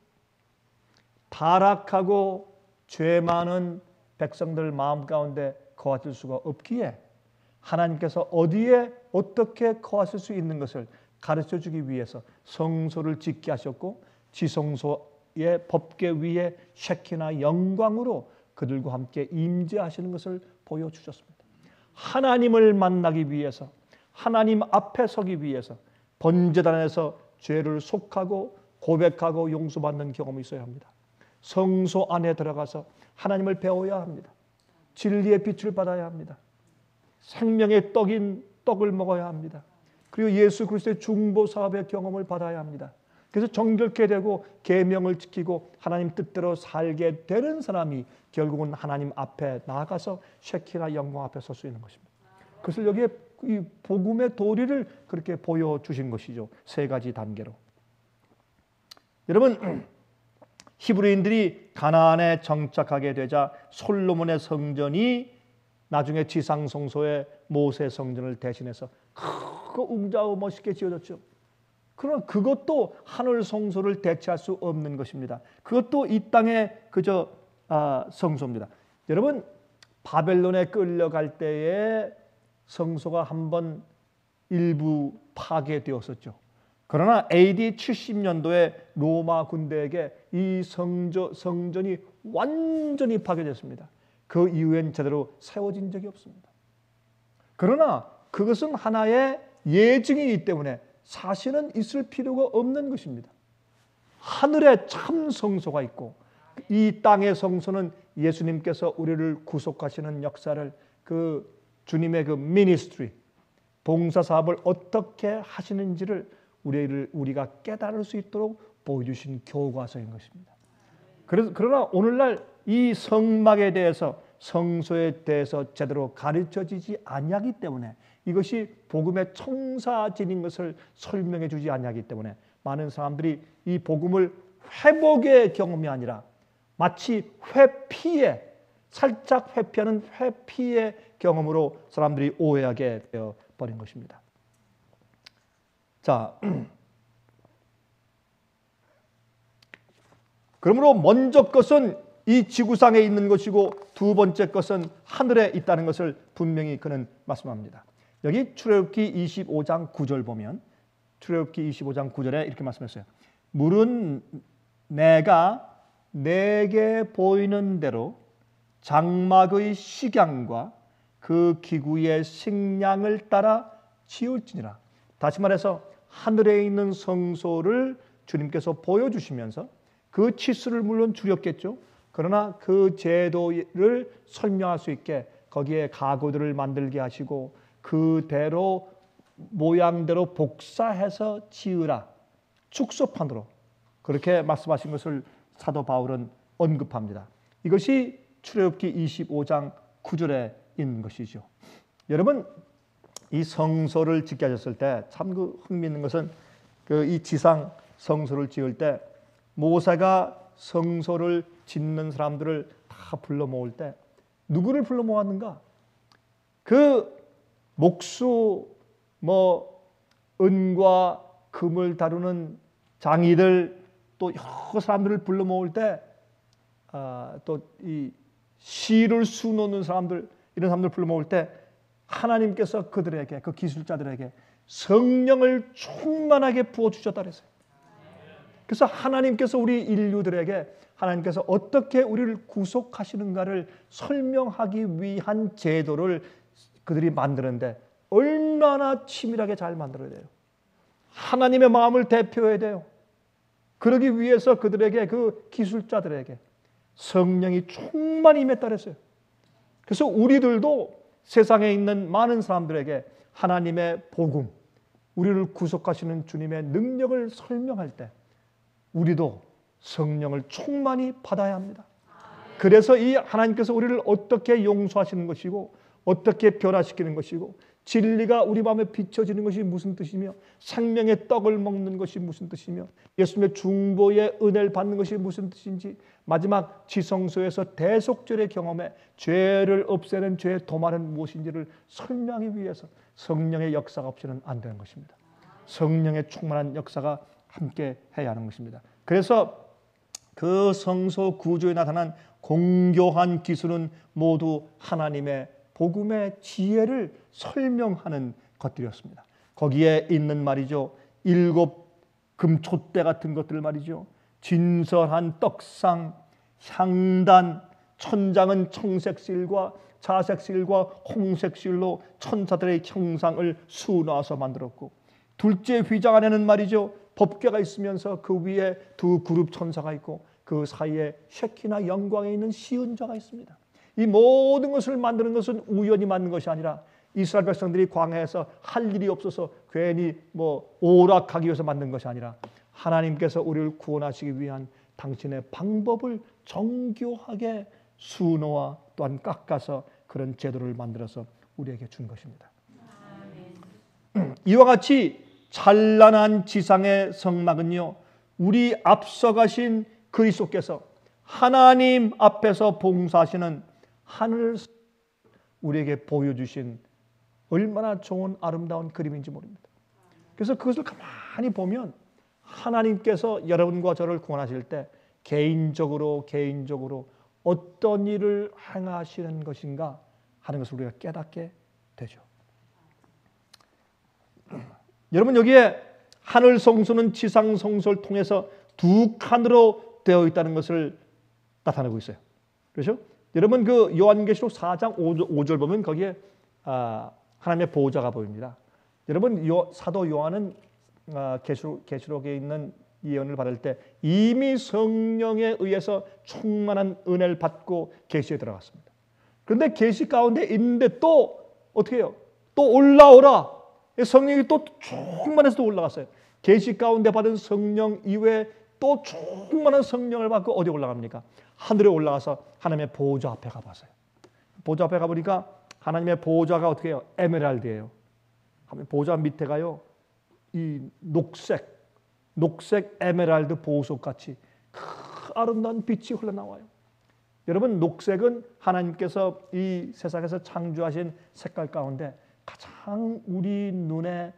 타락하고 죄 많은 백성들 마음 가운데 거하실 수가 없기에 하나님께서 어디에 어떻게 거하실 수 있는 것을 가르쳐주기 위해서 성소를 짓게 하셨고 지성소의 법궤 위에 셰키나 영광으로 그들과 함께 임재하시는 것을 보여주셨습니다. 하나님을 만나기 위해서, 하나님 앞에 서기 위해서 번제단에서 죄를 속하고 고백하고 용서받는 경험이 있어야 합니다. 성소 안에 들어가서 하나님을 배워야 합니다. 진리의 빛을 받아야 합니다. 생명의 떡인 떡을 먹어야 합니다. 그리고 예수 그리스도의 중보 사업의 경험을 받아야 합니다. 그래서 정결케 되고 계명을 지키고 하나님 뜻대로 살게 되는 사람이 결국은 하나님 앞에 나아가서 셰키나 영광 앞에 설 수 있는 것입니다. 그것을 여기에 이 복음의 도리를 그렇게 보여주신 것이죠. 세 가지 단계로. 여러분, 히브리인들이 가나안에 정착하게 되자 솔로몬의 성전이 나중에 지상 성소의 모세 성전을 대신해서 크고 웅장하고 멋있게 지어졌죠. 그러나 그것도 하늘 성소를 대체할 수 없는 것입니다. 그것도 이 땅의 그저 성소입니다. 여러분, 바벨론에 끌려갈 때에 성소가 한번 일부 파괴되었었죠. 그러나 AD 70년도에 로마 군대에게 이 성전이 완전히 파괴됐습니다. 그 이후엔 제대로 세워진 적이 없습니다. 그러나 그것은 하나의 예증이기 때문에 사실은 있을 필요가 없는 것입니다. 하늘에 참 성소가 있고 이 땅의 성소는 예수님께서 우리를 구속하시는 역사를 그 주님의 그 미니스트리, 봉사사업을 어떻게 하시는지를 우리가 깨달을 수 있도록 보여주신 교과서인 것입니다. 그러나 오늘날 이 성막에 대해서 성소에 대해서 제대로 가르쳐지지 아니하기 때문에 이것이 복음의 청사진인 것을 설명해 주지 아니하기 때문에 많은 사람들이 이 복음을 회복의 경험이 아니라 마치 회피의 살짝 회피하는 회피의 경험으로 사람들이 오해하게 되어 버린 것입니다. 자, 그러므로 먼저 것은 이 지구상에 있는 것이고 두 번째 것은 하늘에 있다는 것을 분명히 그는 말씀합니다. 여기 출애굽기 25장 9절 보면 출애굽기 25장 9절에 이렇게 말씀했어요. 물은 내가 내게 보이는 대로 장막의 식양과 그 기구의 식량을 따라 지을지니라. 다시 말해서 하늘에 있는 성소를 주님께서 보여주시면서 그 치수를 물론 줄였겠죠. 그러나 그 제도를 설명할 수 있게 거기에 가구들을 만들게 하시고 그대로 모양대로 복사해서 지으라. 축소판으로 그렇게 말씀하신 것을 사도 바울은 언급합니다. 이것이 출애굽기 25장 9절에 있는 것이죠. 여러분, 이 성소를 짓게 하셨을 때 참 그 흥미있는 것은 이 지상 성소를 지을 때 모세가 성소를 짓는 사람들을 다 불러 모을 때 누구를 불러 모았는가? 그 목수, 은과 금을 다루는 장이들 또 여러 사람들을 불러 모을 때 또 이 실을 수놓는 사람들 이런 사람들 불러 모을 때 하나님께서 그들에게 그 기술자들에게 성령을 충만하게 부어 주셨다 그랬어요. 그래서 하나님께서 우리 인류들에게 하나님께서 어떻게 우리를 구속하시는가를 설명하기 위한 제도를 그들이 만드는데 얼마나 치밀하게 잘 만들어야 돼요. 하나님의 마음을 대표해야 돼요. 그러기 위해서 그들에게 그 기술자들에게 성령이 충만히 임했다 그랬어요. 그래서 우리들도 세상에 있는 많은 사람들에게 하나님의 복음, 우리를 구속하시는 주님의 능력을 설명할 때 우리도 성령을 충만히 받아야 합니다. 그래서 이 하나님께서 우리를 어떻게 용서하시는 것이고 어떻게 변화시키는 것이고 진리가 우리 마음에 비춰지는 것이 무슨 뜻이며 생명의 떡을 먹는 것이 무슨 뜻이며 예수님의 중보의 은혜를 받는 것이 무슨 뜻인지 마지막 지성소에서 대속절의 경험에 죄를 없애는 죄의 도말은 무엇인지를 설명하기 위해서 성령의 역사가 없이는 안 되는 것입니다. 성령의 충만한 역사가 함께 해야 하는 것입니다. 그래서 그 성소 구조에 나타난 공교한 기술은 모두 하나님의 복음의 지혜를 설명하는 것들이었습니다. 거기에 있는 말이죠. 7 금촛대 같은 것들 말이죠. 진설한 떡상, 향단, 천장은 청색실과 자색실과 홍색실로 천사들의 형상을 수놓아서 만들었고, 둘째 휘장 안에는 말이죠. 법궤가 있으면서 그 위에 2 그룹 천사가 있고 그 사이에 쉐키나 영광에 있는 시은자가 있습니다. 이 모든 것을 만드는 것은 우연히 만든 것이 아니라 이스라엘 백성들이 광야에서 할 일이 없어서 괜히 오락하기 위해서 만든 것이 아니라 하나님께서 우리를 구원하시기 위한 당신의 방법을 정교하게 수놓아 또한 깎아서 그런 제도를 만들어서 우리에게 준 것입니다. 이와 같이 찬란한 지상의 성막은요, 우리 앞서가신 그리스도께서 하나님 앞에서 봉사하시는 하늘 우리에게 보여주신 얼마나 좋은 아름다운 그림인지 모릅니다. 그래서 그것을 가만히 보면 하나님께서 여러분과 저를 구원하실 때 개인적으로 어떤 일을 행하시는 것인가 하는 것을 우리가 깨닫게 되죠. 여러분, 여기에 하늘 성소는 지상 성소를 통해서 2 칸으로 되어 있다는 것을 나타내고 있어요. 그렇죠? 여러분, 그 요한계시록 4장 5절 보면 거기에 하나님의 보호자가 보입니다. 여러분, 사도 요한은 계시록에 있는 예언을 받을 때 이미 성령에 의해서 충만한 은혜를 받고 계시에 들어갔습니다. 그런데 계시 가운데 있는데 또 어떻게 해요? 또 올라오라. 성령이 또 충만해서 또 올라갔어요. 계시 가운데 받은 성령 이외에 또 충만한 성령을 받고 어디 올라갑니까? 하늘에 올라가서 하나님의 보호자 앞에 가봤어요. 보호자 앞에 가보니까 하나님의 보호자가 어떻게 해요? 에메랄드예요. 보호자 밑에가요, 이 녹색 에메랄드 보석같이 아름다운 빛이 흘러나와요. 여러분, 녹색은 하나님께서 이 세상에서 창조하신 색깔 가운데 가장 우리 눈을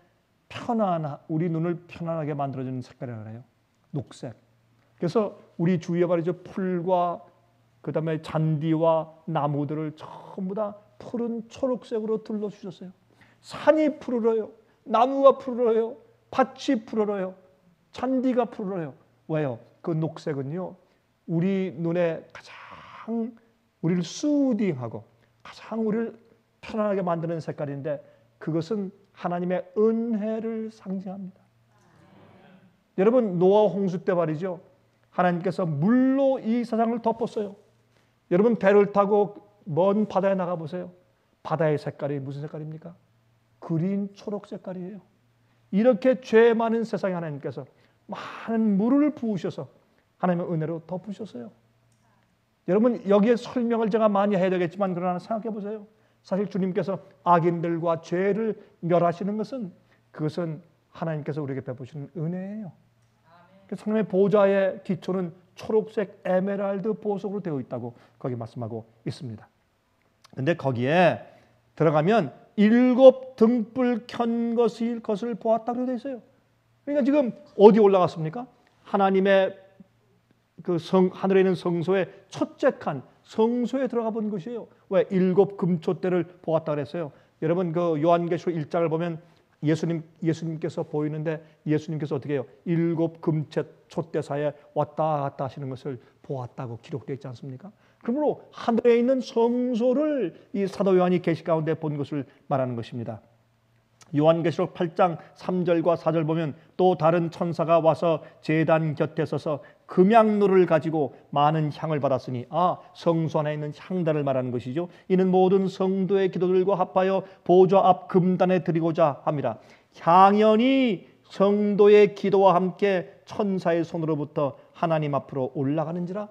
편안하게 만들어주는 색깔이라요. 녹색. 그래서 우리 주위에 말이죠, 풀과 그 다음에 잔디와 나무들을 전부 다 푸른 초록색으로 둘러주셨어요. 산이 푸르러요. 나무가 푸르러요. 밭이 푸르러요. 잔디가 푸르러요. 왜요? 그 녹색은요, 우리 눈에 가장 우리를 수딩하고 가장 우리를 편안하게 만드는 색깔인데 그것은 하나님의 은혜를 상징합니다. 여러분, 노아 홍수 때 말이죠, 하나님께서 물로 이 세상을 덮었어요. 여러분, 배를 타고 먼 바다에 나가보세요. 바다의 색깔이 무슨 색깔입니까? 그린 초록 색깔이에요. 이렇게 죄 많은 세상에 하나님께서 많은 물을 부으셔서 하나님의 은혜로 덮으셨어요. 여러분, 여기에 설명을 제가 많이 해야 되겠지만 그러나 생각해 보세요. 사실 주님께서 악인들과 죄를 멸하시는 것은 그것은 하나님께서 우리에게 베푸시는 은혜예요. 그래서 하나님의 보좌의 기초는 초록색 에메랄드 보석으로 되어 있다고 거기 말씀하고 있습니다. 그런데 거기에 들어가면 7 등불 켠 것을 보았다고 되어 있어요. 그러니까 지금 어디 올라갔습니까? 하나님의 그 하늘에 있는 성소의 첫째 칸 성소에 들어가 본 것이에요. 왜? 7 금촛대를 보았다 그랬어요. 여러분, 그 요한계시록 1장을 보면 예수님께서 보이는데 예수님께서 어떻게 해요? 7 금촛대 사이에 왔다 갔다 하시는 것을 보았다고 기록되어 있지 않습니까? 그러므로 하늘에 있는 성소를 이 사도 요한이 계시 가운데 본 것을 말하는 것입니다. 요한계시록 8장 3절과 4절 보면 또 다른 천사가 와서 제단 곁에 서서 금향로를 가지고 많은 향을 받았으니 성소 안에 있는 향단을 말하는 것이죠. 이는 모든 성도의 기도들과 합하여 보좌 앞 금단에 드리고자 합니다. 향연이 성도의 기도와 함께 천사의 손으로부터 하나님 앞으로 올라가는지라.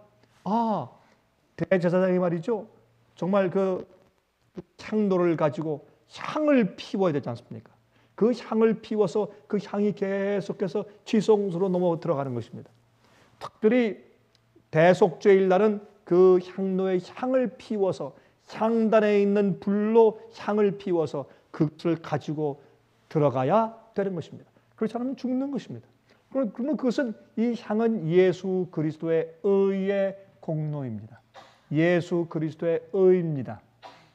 대제사장이 말이죠, 정말 그 향로를 가지고 향을 피워야 되지 않습니까? 그 향을 피워서 그 향이 계속해서 지성소로 넘어 들어가는 것입니다. 특별히 대속죄일 날은 그 향로의 향을 피워서 향단에 있는 불로 향을 피워서 그것을 가지고 들어가야 되는 것입니다. 그렇지 않으면 죽는 것입니다. 그러면 그것은 이 향은 예수 그리스도의 의의 공로입니다. 예수 그리스도의 의입니다.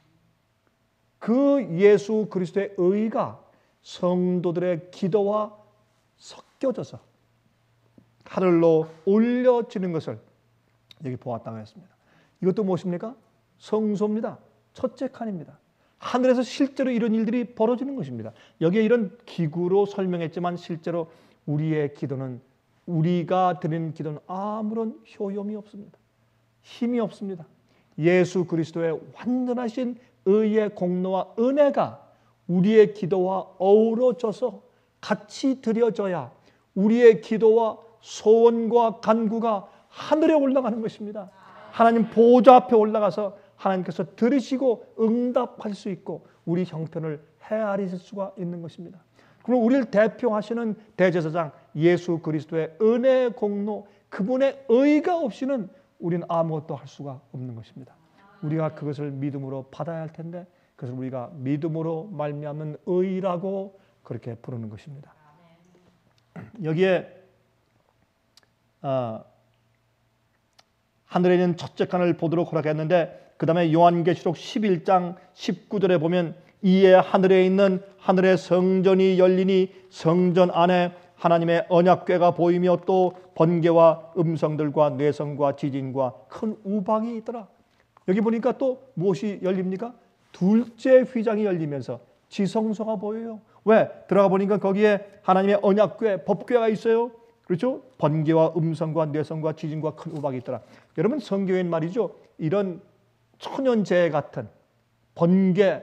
그 예수 그리스도의 의가 성도들의 기도와 섞여져서 하늘로 올려지는 것을 여기 보았다고 했습니다. 이것도 무엇입니까? 성소입니다. 첫째 칸입니다. 하늘에서 실제로 이런 일들이 벌어지는 것입니다. 여기에 이런 기구로 설명했지만 실제로 우리의 기도는, 우리가 드리는 기도는 아무런 효용이 없습니다. 힘이 없습니다. 예수 그리스도의 완전하신 의의 공로와 은혜가 우리의 기도와 어우러져서 같이 드려져야 우리의 기도와 소원과 간구가 하늘에 올라가는 것입니다. 하나님 보좌 앞에 올라가서 하나님께서 들으시고 응답할 수 있고 우리 형편을 헤아리실 수가 있는 것입니다. 그럼 우리를 대표하시는 대제사장 예수 그리스도의 은혜의 공로, 그분의 의가 없이는 우리는 아무것도 할 수가 없는 것입니다. 우리가 그것을 믿음으로 받아야 할 텐데 그것을 우리가 믿음으로 말미암는 의라고 그렇게 부르는 것입니다. 여기에 하늘에 있는 첫째 칸을 보도록 허락했는데 그 다음에 요한계시록 11장 19절에 보면 이에 하늘에 있는 하늘의 성전이 열리니 성전 안에 하나님의 언약궤가 보이며 또 번개와 음성들과 뇌성과 지진과 큰 우박이 있더라. 여기 보니까 또 무엇이 열립니까? 둘째 휘장이 열리면서 지성소가 보여요. 왜? 들어가 보니까 거기에 하나님의 언약궤, 법궤가 있어요. 그렇죠? 번개와 음성과 뇌성과 지진과 큰 우박이 있더라. 여러분 성경엔 말이죠. 이런 천연재해 같은 번개,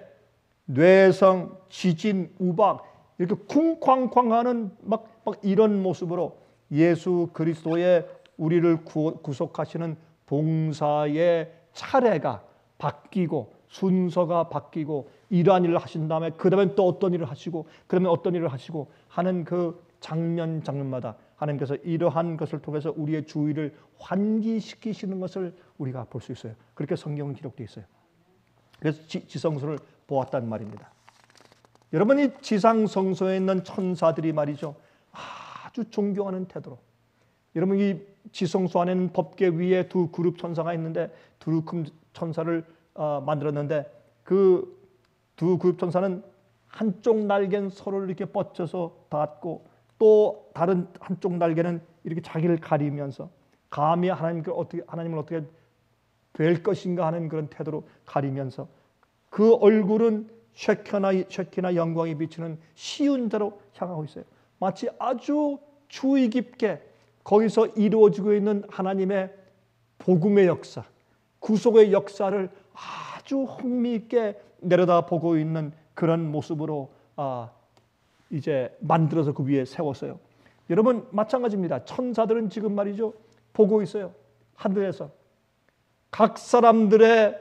뇌성, 지진, 우박 이렇게 쿵쾅쾅하는 막 이런 모습으로 예수 그리스도의 우리를 구속하시는 봉사의 차례가 바뀌고 순서가 바뀌고 이러한 일을 하신 다음에 그 다음에 또 어떤 일을 하시고 그러면 어떤 일을 하시고 하는 그 장면마다 하나님께서 이러한 것을 통해서 우리의 주의를 환기시키시는 것을 우리가 볼 수 있어요. 그렇게 성경은 기록되어 있어요. 그래서 지성소를 보았단 말입니다. 여러분 이 지상 성소에 있는 천사들이 말이죠. 아주 존경하는 태도로. 여러분 이 지성소 안에는 법궤 위에 두 그룹 천사가 있는데 두 그룹 천사를 만들었는데 그 두 그룹 천사는 한쪽 날개는 서로를 이렇게 뻗쳐서 닿고 또 다른 한쪽 날개는 이렇게 자기를 가리면서 감히 하나님을 어떻게 될 것인가 하는 그런 태도로 가리면서 그 얼굴은 쉐키나 영광이 비치는 시은 자로 향하고 있어요. 마치 아주 주의 깊게 거기서 이루어지고 있는 하나님의 복음의 역사, 구속의 역사를 아주 흥미있게 내려다보고 있는 그런 모습으로 이제 만들어서 그 위에 세웠어요. 여러분 마찬가지입니다. 천사들은 지금 말이죠. 보고 있어요. 하늘에서 각 사람들의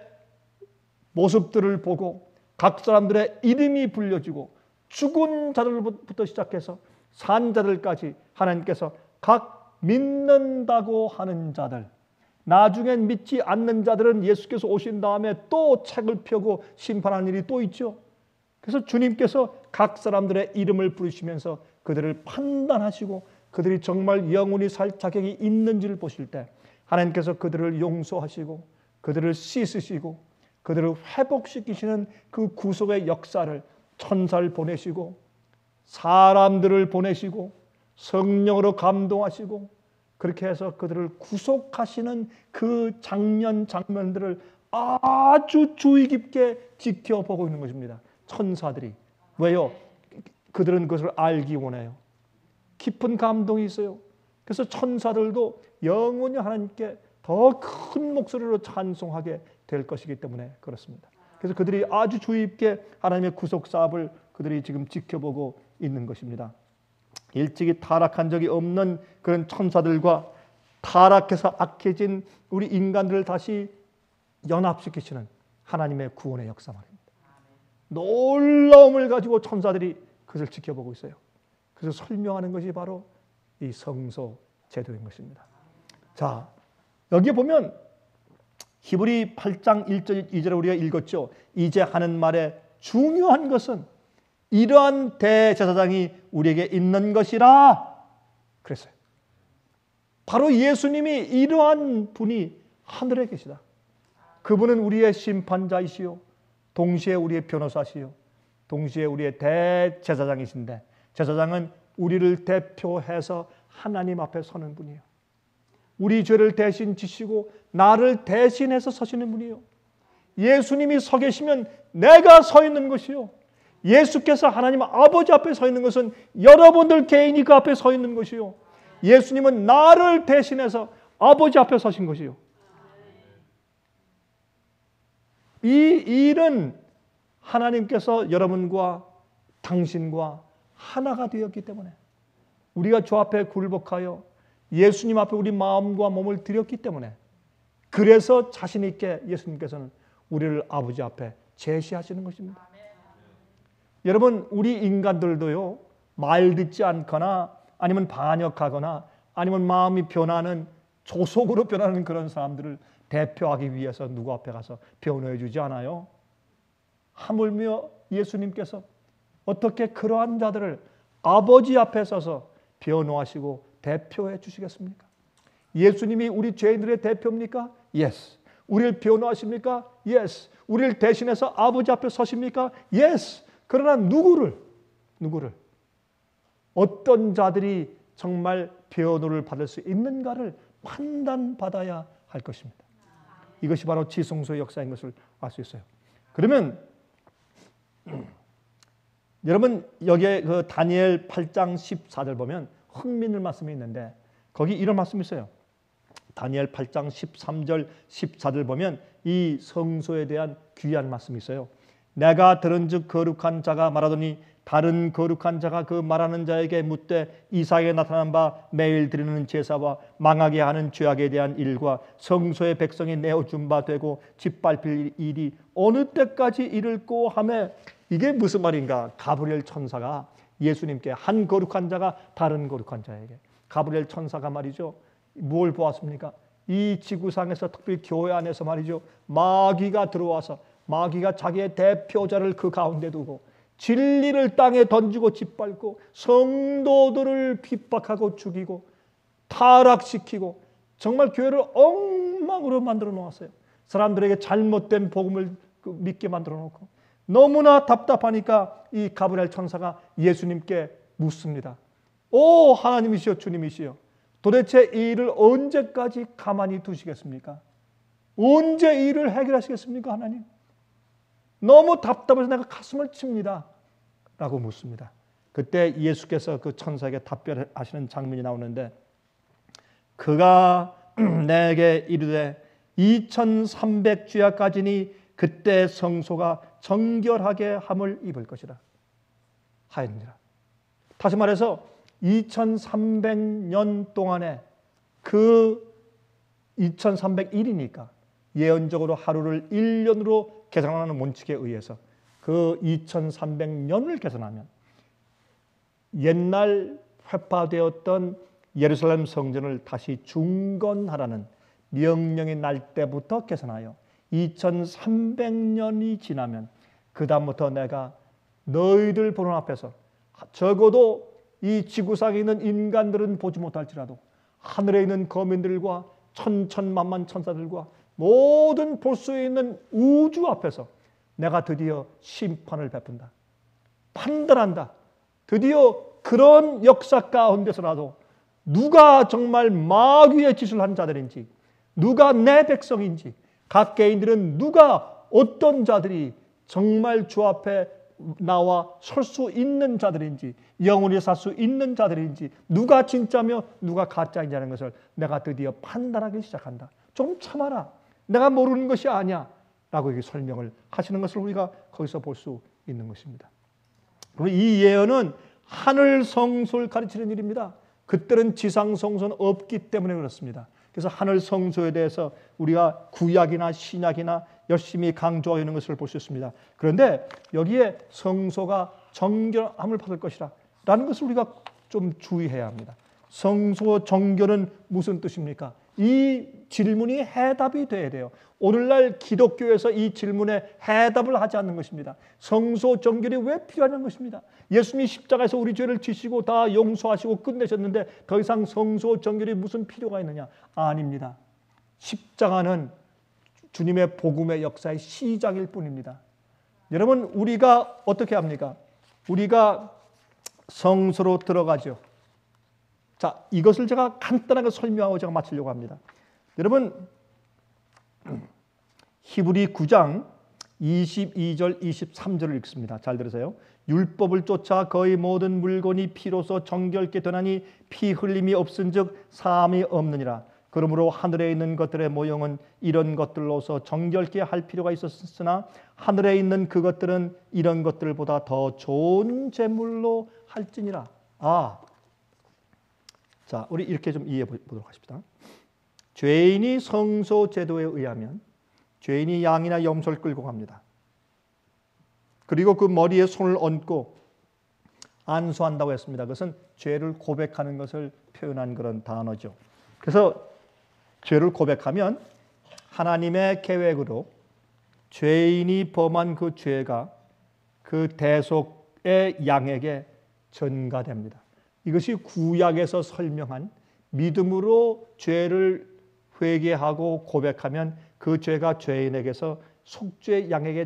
모습들을 보고 각 사람들의 이름이 불려지고 죽은 자들부터 시작해서 산 자들까지 하나님께서 각 믿는다고 하는 자들, 나중엔 믿지 않는 자들은 예수께서 오신 다음에 또 책을 펴고 심판하는 일이 또 있죠. 그래서 주님께서 각 사람들의 이름을 부르시면서 그들을 판단하시고 그들이 정말 영원히 살 자격이 있는지를 보실 때 하나님께서 그들을 용서하시고 그들을 씻으시고 그들을 회복시키시는 그 구속의 역사를 천사를 보내시고 사람들을 보내시고 성령으로 감동하시고 그렇게 해서 그들을 구속하시는 그 장면들을 아주 주의 깊게 지켜보고 있는 것입니다. 천사들이. 왜요? 그들은 그것을 알기 원해요. 깊은 감동이 있어요. 그래서 천사들도 영원히 하나님께 더 큰 목소리로 찬송하게 될 것이기 때문에 그렇습니다. 그래서 그들이 아주 주의 깊게 하나님의 구속 사업을 그들이 지금 지켜보고 있는 것입니다. 일찍이 타락한 적이 없는 그런 천사들과 타락해서 악해진 우리 인간들을 다시 연합시키시는 하나님의 구원의 역사 말입니다. 놀라움을 가지고 천사들이 그것을 지켜보고 있어요. 그래서 설명하는 것이 바로 이 성소 제도인 것입니다. 자, 여기 보면 히브리 8장 1절 2절에 우리가 읽었죠. 이제 하는 말에 중요한 것은 이러한 대제사장이 우리에게 있는 것이라. 그랬어요. 바로 예수님이 이러한 분이 하늘에 계시다. 그분은 우리의 심판자이시요, 동시에 우리의 변호사시요, 동시에 우리의 대제사장이신데, 제사장은 우리를 대표해서 하나님 앞에 서는 분이에요. 우리 죄를 대신 지시고 나를 대신해서 서시는 분이에요. 예수님이 서 계시면 내가 서 있는 것이요, 예수께서 하나님 아버지 앞에 서 있는 것은 여러분들 개인이 그 앞에 서 있는 것이요, 예수님은 나를 대신해서 아버지 앞에 서신 것이요. 이 일은 하나님께서 여러분과 당신과 하나가 되었기 때문에, 우리가 주 앞에 굴복하여 예수님 앞에 우리 마음과 몸을 드렸기 때문에, 그래서 자신 있게 예수님께서는 우리를 아버지 앞에 제시하시는 것입니다. 여러분, 우리 인간들도요, 말 듣지 않거나 아니면 반역하거나 아니면 마음이 변하는, 조속으로 변하는 그런 사람들을 대표하기 위해서 누구 앞에 가서 변호해 주지 않아요? 하물며 예수님께서 어떻게 그러한 자들을 아버지 앞에 서서 변호하시고 대표해 주시겠습니까? 예수님이 우리 죄인들의 대표입니까? Yes. 우리를 변호하십니까? Yes. 우리를 대신해서 아버지 앞에 서십니까? Yes. 그러나 누구를 어떤 자들이 정말 변호를 받을 수 있는가를 판단받아야 할 것입니다. 이것이 바로 지성소의 역사인 것을 알 수 있어요. 그러면 여러분, 여기에 그 다니엘 8장 14절 보면 흥미있는 말씀이 있는데, 거기 이런 말씀이 있어요. 다니엘 8장 13절 14절 보면 이 성소에 대한 귀한 말씀이 있어요. 내가 들은즉 거룩한 자가 말하더니 다른 거룩한 자가 그 말하는 자에게 묻되 이삭에 나타난 바 매일 드리는 제사와 망하게 하는 죄악에 대한 일과 성소의 백성이 내어준 바 되고 짓밟힐 일이 어느 때까지 이를꼬 하며, 이게 무슨 말인가? 가브리엘 천사가 예수님께, 한 거룩한 자가 다른 거룩한 자에게, 가브리엘 천사가 말이죠, 뭘 보았습니까? 이 지구상에서, 특별히 교회 안에서 말이죠, 마귀가 들어와서 마귀가 자기의 대표자를 그 가운데 두고 진리를 땅에 던지고 짓밟고 성도들을 핍박하고 죽이고 타락시키고 정말 교회를 엉망으로 만들어 놓았어요. 사람들에게 잘못된 복음을 믿게 만들어 놓고, 너무나 답답하니까 이 가브리엘 천사가 예수님께 묻습니다. 오 하나님이시여, 주님이시여, 도대체 이 일을 언제까지 가만히 두시겠습니까? 언제 이 일을 해결하시겠습니까, 하나님? 너무 답답해서 내가 가슴을 칩니다 라고 묻습니다. 그때 예수께서 그 천사에게 답변하시는 장면이 나오는데, 그가 내게 이르되 2300주야까지니 그때 성소가 정결하게 함을 입을 것이라 하였느니라. 다시 말해서 2300년 동안에, 그 2301이니까 예언적으로 하루를 1년으로 계산하는 원칙에 의해서 그 2300년을 계산하면 옛날 회파되었던 예루살렘 성전을 다시 중건하라는 명령이 날 때부터 계산하여 2300년이 지나면 그 다음부터 내가 너희들 보는 앞에서, 적어도 이 지구상에 있는 인간들은 보지 못할지라도 하늘에 있는 거민들과 천천만만 천사들과 모든 볼 수 있는 우주 앞에서 내가 드디어 심판을 베푼다, 판단한다. 드디어 그런 역사 가운데서라도 누가 정말 마귀의 짓을 한 자들인지, 누가 내 백성인지, 각 개인들은 누가, 어떤 자들이 정말 주 앞에 나와 설 수 있는 자들인지, 영원히 살 수 있는 자들인지, 누가 진짜며 누가 가짜인지 하는 것을 내가 드디어 판단하기 시작한다. 좀 참아라, 내가 모르는 것이 아니야 라고 이렇게 설명을 하시는 것을 우리가 거기서 볼 수 있는 것입니다. 그리고 이 예언은 하늘 성소를 가르치는 일입니다. 그때는 지상 성소는 없기 때문에 그렇습니다. 그래서 하늘 성소에 대해서 우리가 구약이나 신약이나 열심히 강조하고 있는 것을 볼 수 있습니다. 그런데 여기에 성소가 정결함을 받을 것이라 라는 것을 우리가 좀 주의해야 합니다. 성소 정결은 무슨 뜻입니까? 이 질문이 해답이 돼야 돼요. 오늘날 기독교에서 이 질문에 해답을 하지 않는 것입니다. 성소 정결이 왜 필요하냐는 것입니다. 예수님이 십자가에서 우리 죄를 지시고 다 용서하시고 끝내셨는데 더 이상 성소 정결이 무슨 필요가 있느냐? 아닙니다. 십자가는 주님의 복음의 역사의 시작일 뿐입니다. 여러분, 우리가 어떻게 합니까? 우리가 성소로 들어가죠. 자, 이것을 제가 간단하게 설명하고 제가 마치려고 합니다. 여러분, 히브리 9장 22절 23절을 읽습니다. 잘 들으세요. 율법을 쫓아 거의 모든 물건이 피로서 정결케 되나니 피 흘림이 없은즉 사함이 없느니라. 그러므로 하늘에 있는 것들의 모형은 이런 것들로서 정결케 할 필요가 있었으나 하늘에 있는 그것들은 이런 것들보다 더 좋은 제물로 할지니라. 자, 우리 이렇게 좀 이해해 보도록 하십시다. 죄인이 성소 제도에 의하면 죄인이 양이나 염소를 끌고 갑니다. 그리고 그 머리에 손을 얹고 안수한다고 했습니다. 그것은 죄를 고백하는 것을 표현한 그런 단어죠. 그래서 죄를 고백하면 하나님의 계획으로 죄인이 범한 그 죄가 그 대속의 양에게 전가됩니다. 이것이 구약에서 설명한 믿음으로 죄를 회개하고 고백하면 그 죄가 죄인에게서 속죄 양에게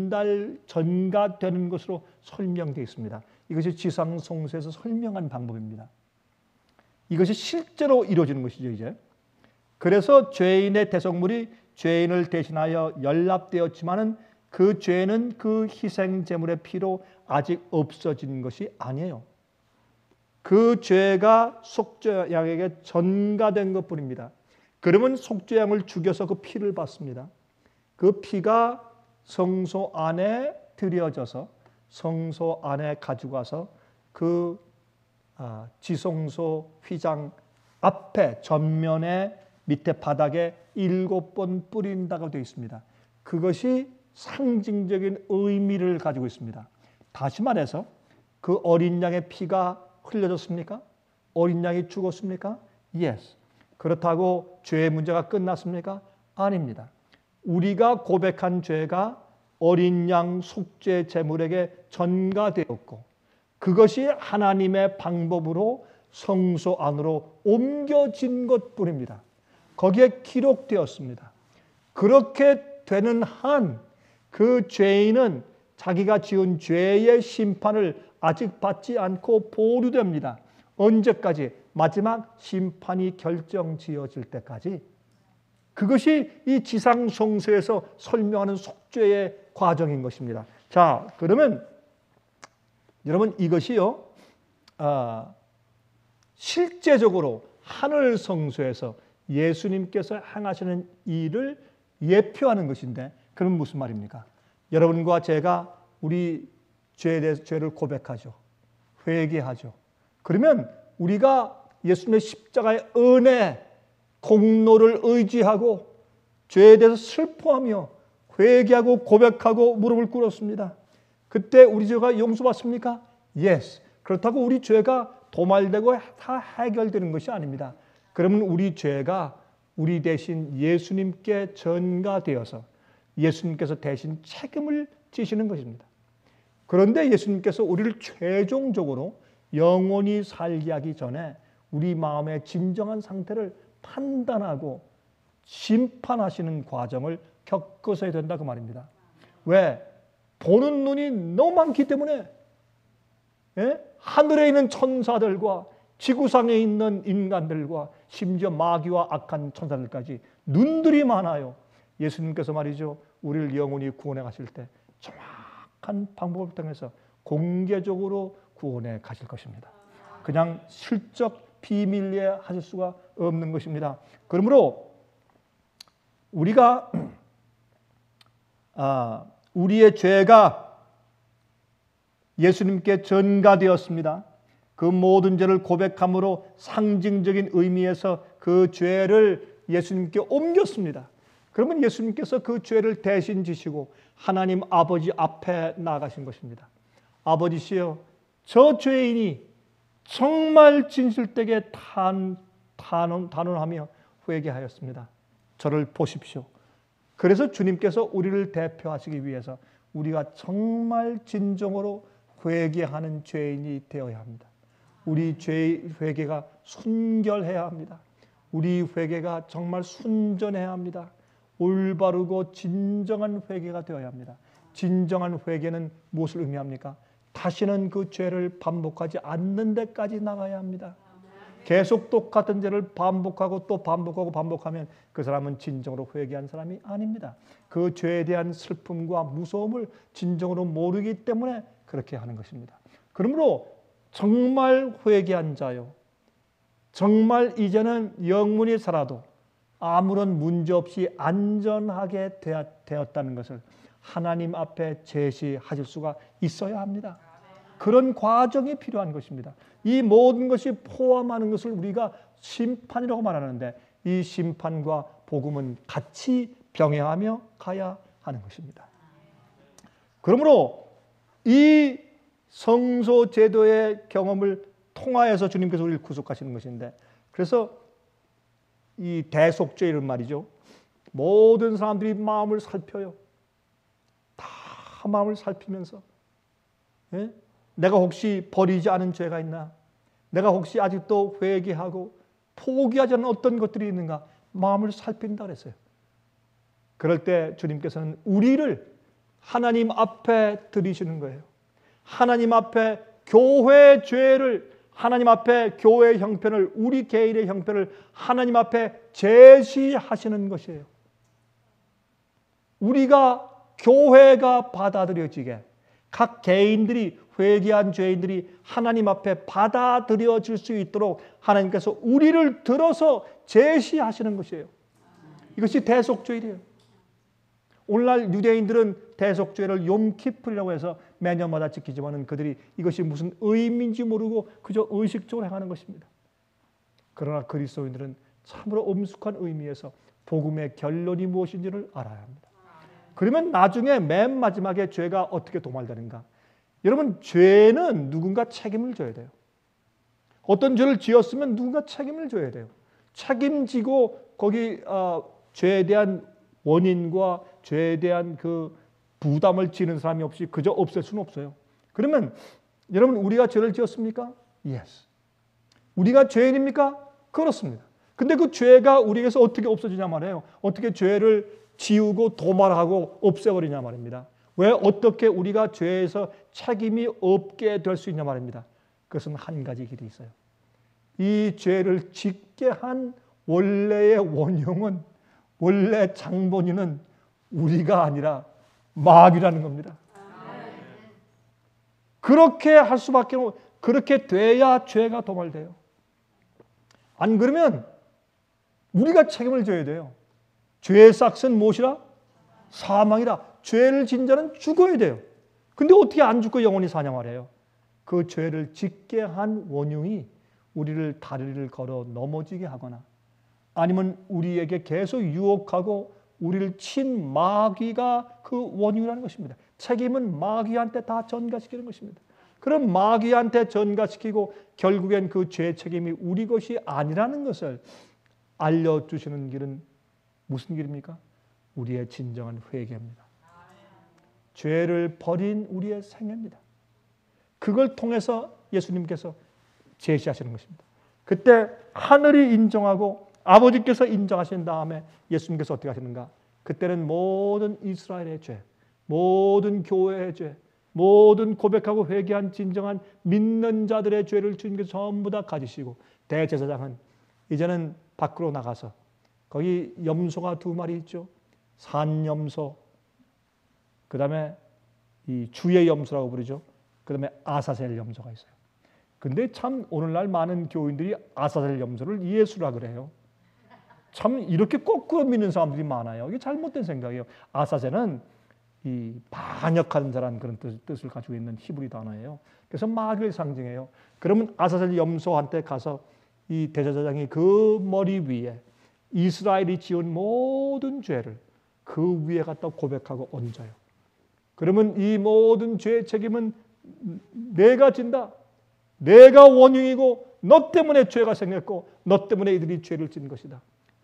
전가되는 것으로 설명되어 있습니다. 이것이 지상송수에서 설명한 방법입니다. 이것이 실제로 이루어지는 것이죠, 이제. 그래서 죄인의 대속물이 죄인을 대신하여 연락되었지만은 그 죄는 그 희생 제물의 피로 아직 없어진 것이 아니에요. 그 죄가 속죄 양에게 전가된 것뿐입니다. 그러면 속죄 양을 죽여서 그 피를 받습니다. 그 피가 성소 안에 들여져서 성소 안에 가지고 와서 그 지성소 휘장 앞에 전면에 밑에 바닥에 7번 뿌린다고 되어 있습니다. 그것이 상징적인 의미를 가지고 있습니다. 다시 말해서 그 어린 양의 피가 흘려졌습니까? 어린 양이 죽었습니까? Yes. 그렇다고 죄의 문제가 끝났습니까? 아닙니다. 우리가 고백한 죄가 어린 양 속죄 제물에게 전가되었고 그것이 하나님의 방법으로 성소 안으로 옮겨진 것뿐입니다. 거기에 기록되었습니다. 그렇게 되는 한 그 죄인은 자기가 지은 죄의 심판을 아직 받지 않고 보류됩니다. 언제까지? 마지막 심판이 결정지어질 때까지. 그것이 이 지상송수에서 설명하는 속죄의 과정인 것입니다. 자, 그러면 여러분 이것이요, 실제적으로 하늘 성소에서 예수님께서 행하시는 일을 예표하는 것인데, 그럼 무슨 말입니까? 여러분과 제가 우리 죄에 대해서 죄를 고백하죠. 회개하죠. 그러면 우리가 예수님의 십자가의 은혜, 공로를 의지하고 죄에 대해서 슬퍼하며 회개하고 고백하고 무릎을 꿇었습니다. 그때 우리 죄가 용서받습니까? Yes. 그렇다고 우리 죄가 도말되고 다 해결되는 것이 아닙니다. 그러면 우리 죄가 우리 대신 예수님께 전가되어서 예수님께서 대신 책임을 지시는 것입니다. 그런데 예수님께서 우리를 최종적으로 영원히 살게 하기 전에 우리 마음의 진정한 상태를 판단하고 심판하시는 과정을 겪으셔야 된다 그 말입니다. 왜? 보는 눈이 너무 많기 때문에, 하늘에 있는 천사들과 지구상에 있는 인간들과 심지어 마귀와 악한 천사들까지 눈들이 많아요. 예수님께서 말이죠, 우리를 영원히 구원해 가실 때 정확한 방법을 통해서 공개적으로 구원해 가실 것입니다. 그냥 슬쩍 비밀리에 하실 수가 없는 것입니다. 그러므로 우리가 우리의 죄가 예수님께 전가되었습니다. 그 모든 죄를 고백함으로 상징적인 의미에서 그 죄를 예수님께 옮겼습니다. 그러면 예수님께서 그 죄를 대신 지시고 하나님 아버지 앞에 나가신 것입니다. 아버지시여, 저 죄인이 정말 진실되게 단언하며 회개하였습니다. 저를 보십시오. 그래서 주님께서 우리를 대표하시기 위해서 우리가 정말 진정으로 회개하는 죄인이 되어야 합니다. 우리 죄의 회개가 순결해야 합니다. 우리 회개가 정말 순전해야 합니다. 올바르고 진정한 회개가 되어야 합니다. 진정한 회개는 무엇을 의미합니까? 다시는 그 죄를 반복하지 않는 데까지 나가야 합니다. 계속 똑같은 죄를 반복하고 또 반복하면 그 사람은 진정으로 회개한 사람이 아닙니다. 그 죄에 대한 슬픔과 무서움을 진정으로 모르기 때문에 그렇게 하는 것입니다. 그러므로 정말 회개한 자요, 정말 이제는 영문이 살아도 아무런 문제 없이 안전하게 되었다는 것을 하나님 앞에 제시하실 수가 있어야 합니다. 그런 과정이 필요한 것입니다. 이 모든 것이 포함하는 것을 우리가 심판이라고 말하는데, 이 심판과 복음은 같이 병행하며 가야 하는 것입니다. 그러므로 이 성소 제도의 경험을 통하여서 주님께서 우리를 구속하시는 것인데, 그래서 이 대속죄를 말이죠, 모든 사람들이 마음을 살펴요. 다 마음을 살피면서, 내가 혹시 버리지 않은 죄가 있나? 내가 혹시 아직도 회개하고 포기하지 않은 어떤 것들이 있는가? 마음을 살핀다 그랬어요. 그럴 때 주님께서는 우리를 하나님 앞에 드리시는 거예요. 하나님 앞에 교회의 죄를, 하나님 앞에 교회의 형편을, 우리 개인의 형편을 하나님 앞에 제시하시는 것이에요. 우리가, 교회가 받아들여지게, 각 개인들이, 회개한 죄인들이 하나님 앞에 받아들여질 수 있도록 하나님께서 우리를 들어서 제시하시는 것이에요. 이것이 대속죄일이에요. 오늘날 유대인들은 대속죄를 욤키프리라고 해서 매년마다 지키지만은 그들이 이것이 무슨 의미인지 모르고 그저 의식적으로 행하는 것입니다. 그러나 그리스도인들은 참으로 엄숙한 의미에서 복음의 결론이 무엇인지를 알아야 합니다. 그러면 나중에 맨 마지막에 죄가 어떻게 도말되는가? 여러분, 죄는 누군가 책임을 져야 돼요. 어떤 죄를 지었으면 누군가 책임을 져야 돼요. 책임지고 거기 죄에 대한 원인과 죄에 대한 그 부담을 지는 사람이 없이 그저 없앨 수는 없어요. 그러면 여러분, 우리가 죄를 지었습니까? Yes. 우리가 죄인입니까? 그렇습니다. 근데 그 죄가 우리에게서 어떻게 없어지냐 말이에요. 어떻게 죄를 지우고 도말하고 없애버리냐 말입니다. 왜 어떻게 우리가 죄에서 책임이 없게 될 수 있냐 말입니다. 그것은 한 가지 길이 있어요. 이 죄를 짓게 한 원래의 원흉은, 원래 장본인은 우리가 아니라 마귀라는 겁니다. 그렇게 할 수밖에 없고, 그렇게 돼야 죄가 도말돼요. 안 그러면 우리가 책임을 져야 돼요. 죄의 삭은 무엇이라? 사망이라. 죄를 진 자는 죽어야 돼요. 근데 어떻게 안 죽고 영원히 사냐 말이에요. 그 죄를 짓게 한 원흉이 우리를 다리를 걸어 넘어지게 하거나, 아니면 우리에게 계속 유혹하고 우리를 친 마귀가 그 원흉이라는 것입니다. 책임은 마귀한테 다 전가시키는 것입니다. 그럼 마귀한테 전가시키고 결국엔 그 죄의 책임이 우리 것이 아니라는 것을 알려주시는 길은 무슨 길입니까? 우리의 진정한 회개입니다. 죄를 버린 우리의 생애입니다. 그걸 통해서 예수님께서 제시하시는 것입니다. 그때 하늘이 인정하고 아버지께서 인정하신 다음에 예수님께서 어떻게 하시는가? 그때는 모든 이스라엘의 죄, 모든 교회의 죄, 모든 고백하고 회개한 진정한 믿는 자들의 죄를 주님께서 전부 다 가지시고, 대제사장은 이제는 밖으로 나가서, 거기 염소가 2마리 있죠. 산염소, 그 다음에 이 주의 염소라고 부르죠. 그 다음에 아사셀 염소가 있어요. 근데 참 오늘날 많은 교인들이 아사셀 염소를 예수라 그래요. 참 이렇게 거꾸로 믿는 사람들이 많아요. 이게 잘못된 생각이에요. 아사셀은 이 반역하는 자라는 그런 뜻을 가지고 있는 히브리 단어예요. 그래서 마귀를 상징해요. 그러면 아사셀 염소한테 가서 이 대제사장이 그 머리 위에 이스라엘이 지은 모든 죄를 그 위에 갖다 고백하고 얹어요. 그러면 이 모든 죄의 책임은 내가 진다. 내가 원흉이고 너 때문에 죄가 생겼고 너 때문에 이들이 죄를 진 것이다.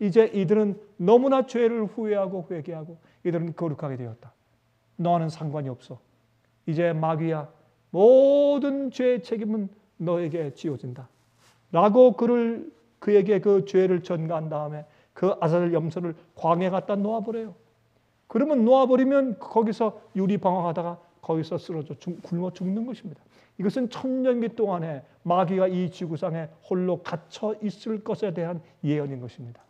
이제 이들은 너무나 죄를 후회하고 회개하고 이들은 거룩하게 되었다. 너와는 상관이 없어. 이제 마귀야, 모든 죄의 책임은 너에게 지어진다. 라고 그에게 그 죄를 전가한 다음에 그 아사엘 염소를 광야에 갖다 놓아버려요. 그러면 놓아버리면 거기서 유리방황하다가 거기서 쓰러져 굶어 죽는 것입니다. 이것은 천년기 동안에 마귀가 이 지구상에 홀로 갇혀 있을 것에 대한 예언인 것입니다.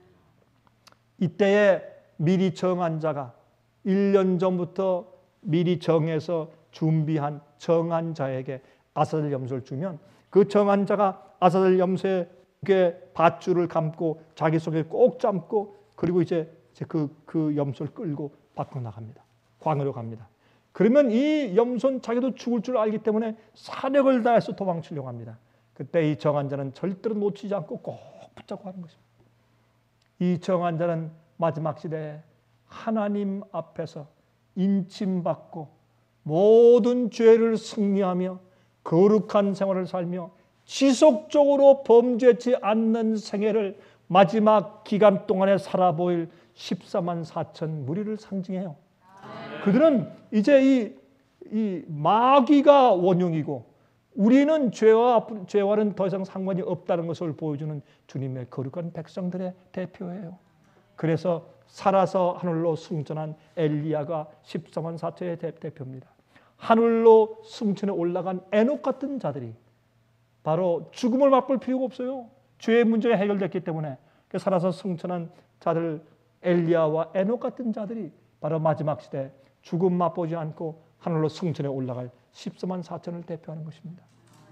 이때에 미리 정한 자가 1년 전부터 미리 정해서 준비한 정한 자에게 아사엘 염소를 주면 그 정한 자가 아사엘 염소의 밧줄을 감고 자기 손에 꼭 잡고 그리고 이제 그 염소를 끌고 밖으로 나갑니다. 광야로 갑니다. 그러면 이 염소는 자기도 죽을 줄 알기 때문에 사력을 다해서 도망치려고 합니다. 그때 이 정한 자는 절대로 놓치지 않고 꼭 붙잡고 하는 것입니다. 이 정한 자는 마지막 시대에 하나님 앞에서 인침받고 모든 죄를 승리하며 거룩한 생활을 살며 지속적으로 범죄치 않는 생애를 마지막 기간 동안에 살아보일 14만 4천 무리를 상징해요. 그들은 이제 이 마귀가 원흉이고 우리는 죄와는 더 이상 상관이 없다는 것을 보여주는 주님의 거룩한 백성들의 대표예요. 그래서 살아서 하늘로 승천한 엘리야가 14만 4천의 대표입니다. 하늘로 승천에 올라간 에녹 같은 자들이 바로 죽음을 맛볼 필요가 없어요. 죄의 문제가 해결됐기 때문에 살아서 승천한 자들 엘리야와 에녹 같은 자들이 바로 마지막 시대 죽음 맛보지 않고 하늘로 승천에 올라갈 14만 4천을 대표하는 것입니다.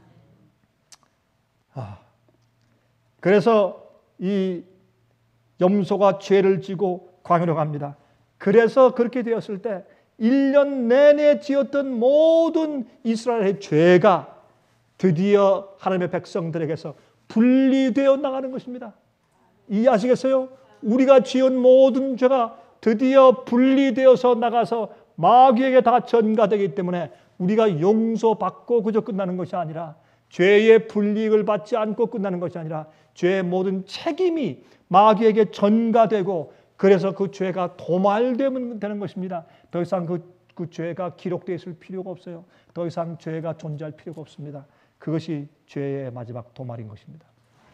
그래서 이 염소가 죄를 지고 광야로 갑니다. 그래서 그렇게 되었을 때 1년 내내 지었던 모든 이스라엘의 죄가 드디어 하나님의 백성들에게서 분리되어 나가는 것입니다. 이해하시겠어요? 우리가 지은 모든 죄가 드디어 분리되어서 나가서 마귀에게 다 전가되기 때문에 우리가 용서받고 그저 끝나는 것이 아니라 죄의 불이익을 받지 않고 끝나는 것이 아니라 죄의 모든 책임이 마귀에게 전가되고 그래서 그 죄가 도말되면 되는 것입니다. 더 이상 그 죄가 기록되어 있을 필요가 없어요. 더 이상 죄가 존재할 필요가 없습니다. 그것이 죄의 마지막 도말인 것입니다.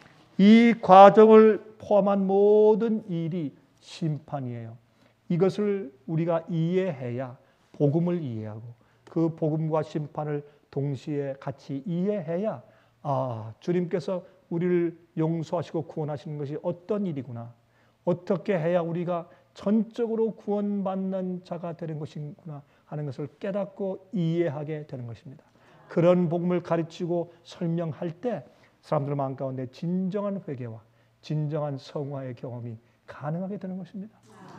이 과정을 포함한 모든 일이 심판이에요. 이것을 우리가 이해해야 복음을 이해하고 그 복음과 심판을 동시에 같이 이해해야 주님께서 우리를 용서하시고 구원하시는 것이 어떤 일이구나. 어떻게 해야 우리가 전적으로 구원받는 자가 되는 것이구나 하는 것을 깨닫고 이해하게 되는 것입니다. 그런 복음을 가르치고 설명할 때 사람들 마음 가운데 진정한 회개와 진정한 성화의 경험이 가능하게 되는 것입니다.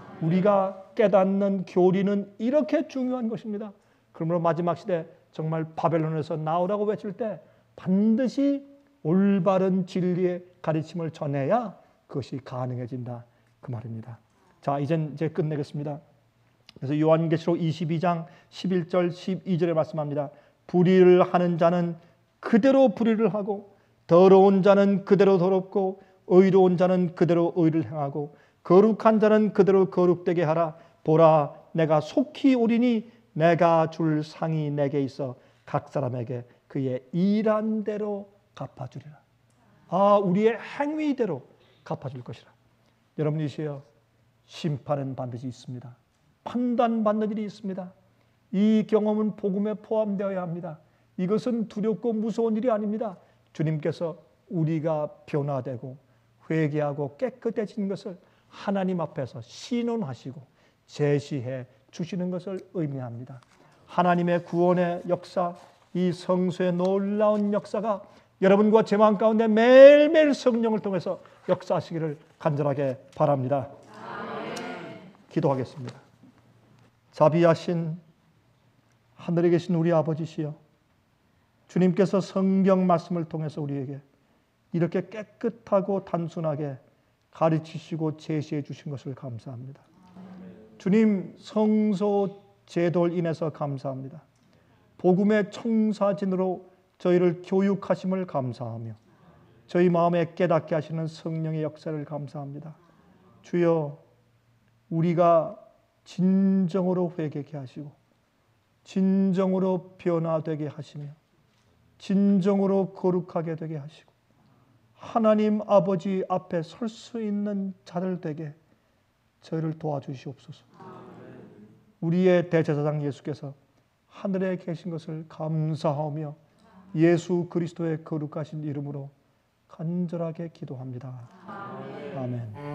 우리가 깨닫는 교리는 이렇게 중요한 것입니다. 그러므로 마지막 시대 정말 바벨론에서 나오라고 외칠 때 반드시 올바른 진리의 가르침을 전해야 그것이 가능해진다 그 말입니다. 자, 이제 끝내겠습니다. 그래서 요한계시록 22장 11절 12절에 말씀합니다. 불의를 하는 자는 그대로 불의를 하고 더러운 자는 그대로 더럽고 의로운 자는 그대로 의를 행하고 거룩한 자는 그대로 거룩되게 하라. 보라, 내가 속히 오리니 내가 줄 상이 내게 있어 각 사람에게 그의 일한 대로 갚아주리라. 우리의 행위대로 갚아줄 것이라. 여러분이시여, 심판은 반드시 있습니다. 판단받는 일이 있습니다. 이 경험은 복음에 포함되어야 합니다. 이것은 두렵고 무서운 일이 아닙니다. 주님께서 우리가 변화되고 회개하고 깨끗해진 것을 하나님 앞에서 신원하시고 제시해 주시는 것을 의미합니다. 하나님의 구원의 역사, 이 성수의 놀라운 역사가 여러분과 제 마음 가운데 매일매일 성령을 통해서 역사하시기를 간절하게 바랍니다. 기도하겠습니다. 자비하신 하늘에 계신 우리 아버지시여, 주님께서 성경 말씀을 통해서 우리에게 이렇게 깨끗하고 단순하게 가르치시고 제시해 주신 것을 감사합니다. 주님, 성소 제도를 인해서 감사합니다. 복음의 청사진으로 저희를 교육하심을 감사하며 저희 마음에 깨닫게 하시는 성령의 역사를 감사합니다. 주여, 우리가 진정으로 회개케 하시고 진정으로 변화되게 하시며 진정으로 거룩하게 되게 하시고 하나님 아버지 앞에 설 수 있는 자들 되게 저희를 도와주시옵소서. 우리의 대제사장 예수께서 하늘에 계신 것을 감사하며 예수 그리스도의 거룩하신 이름으로 간절하게 기도합니다. 아멘.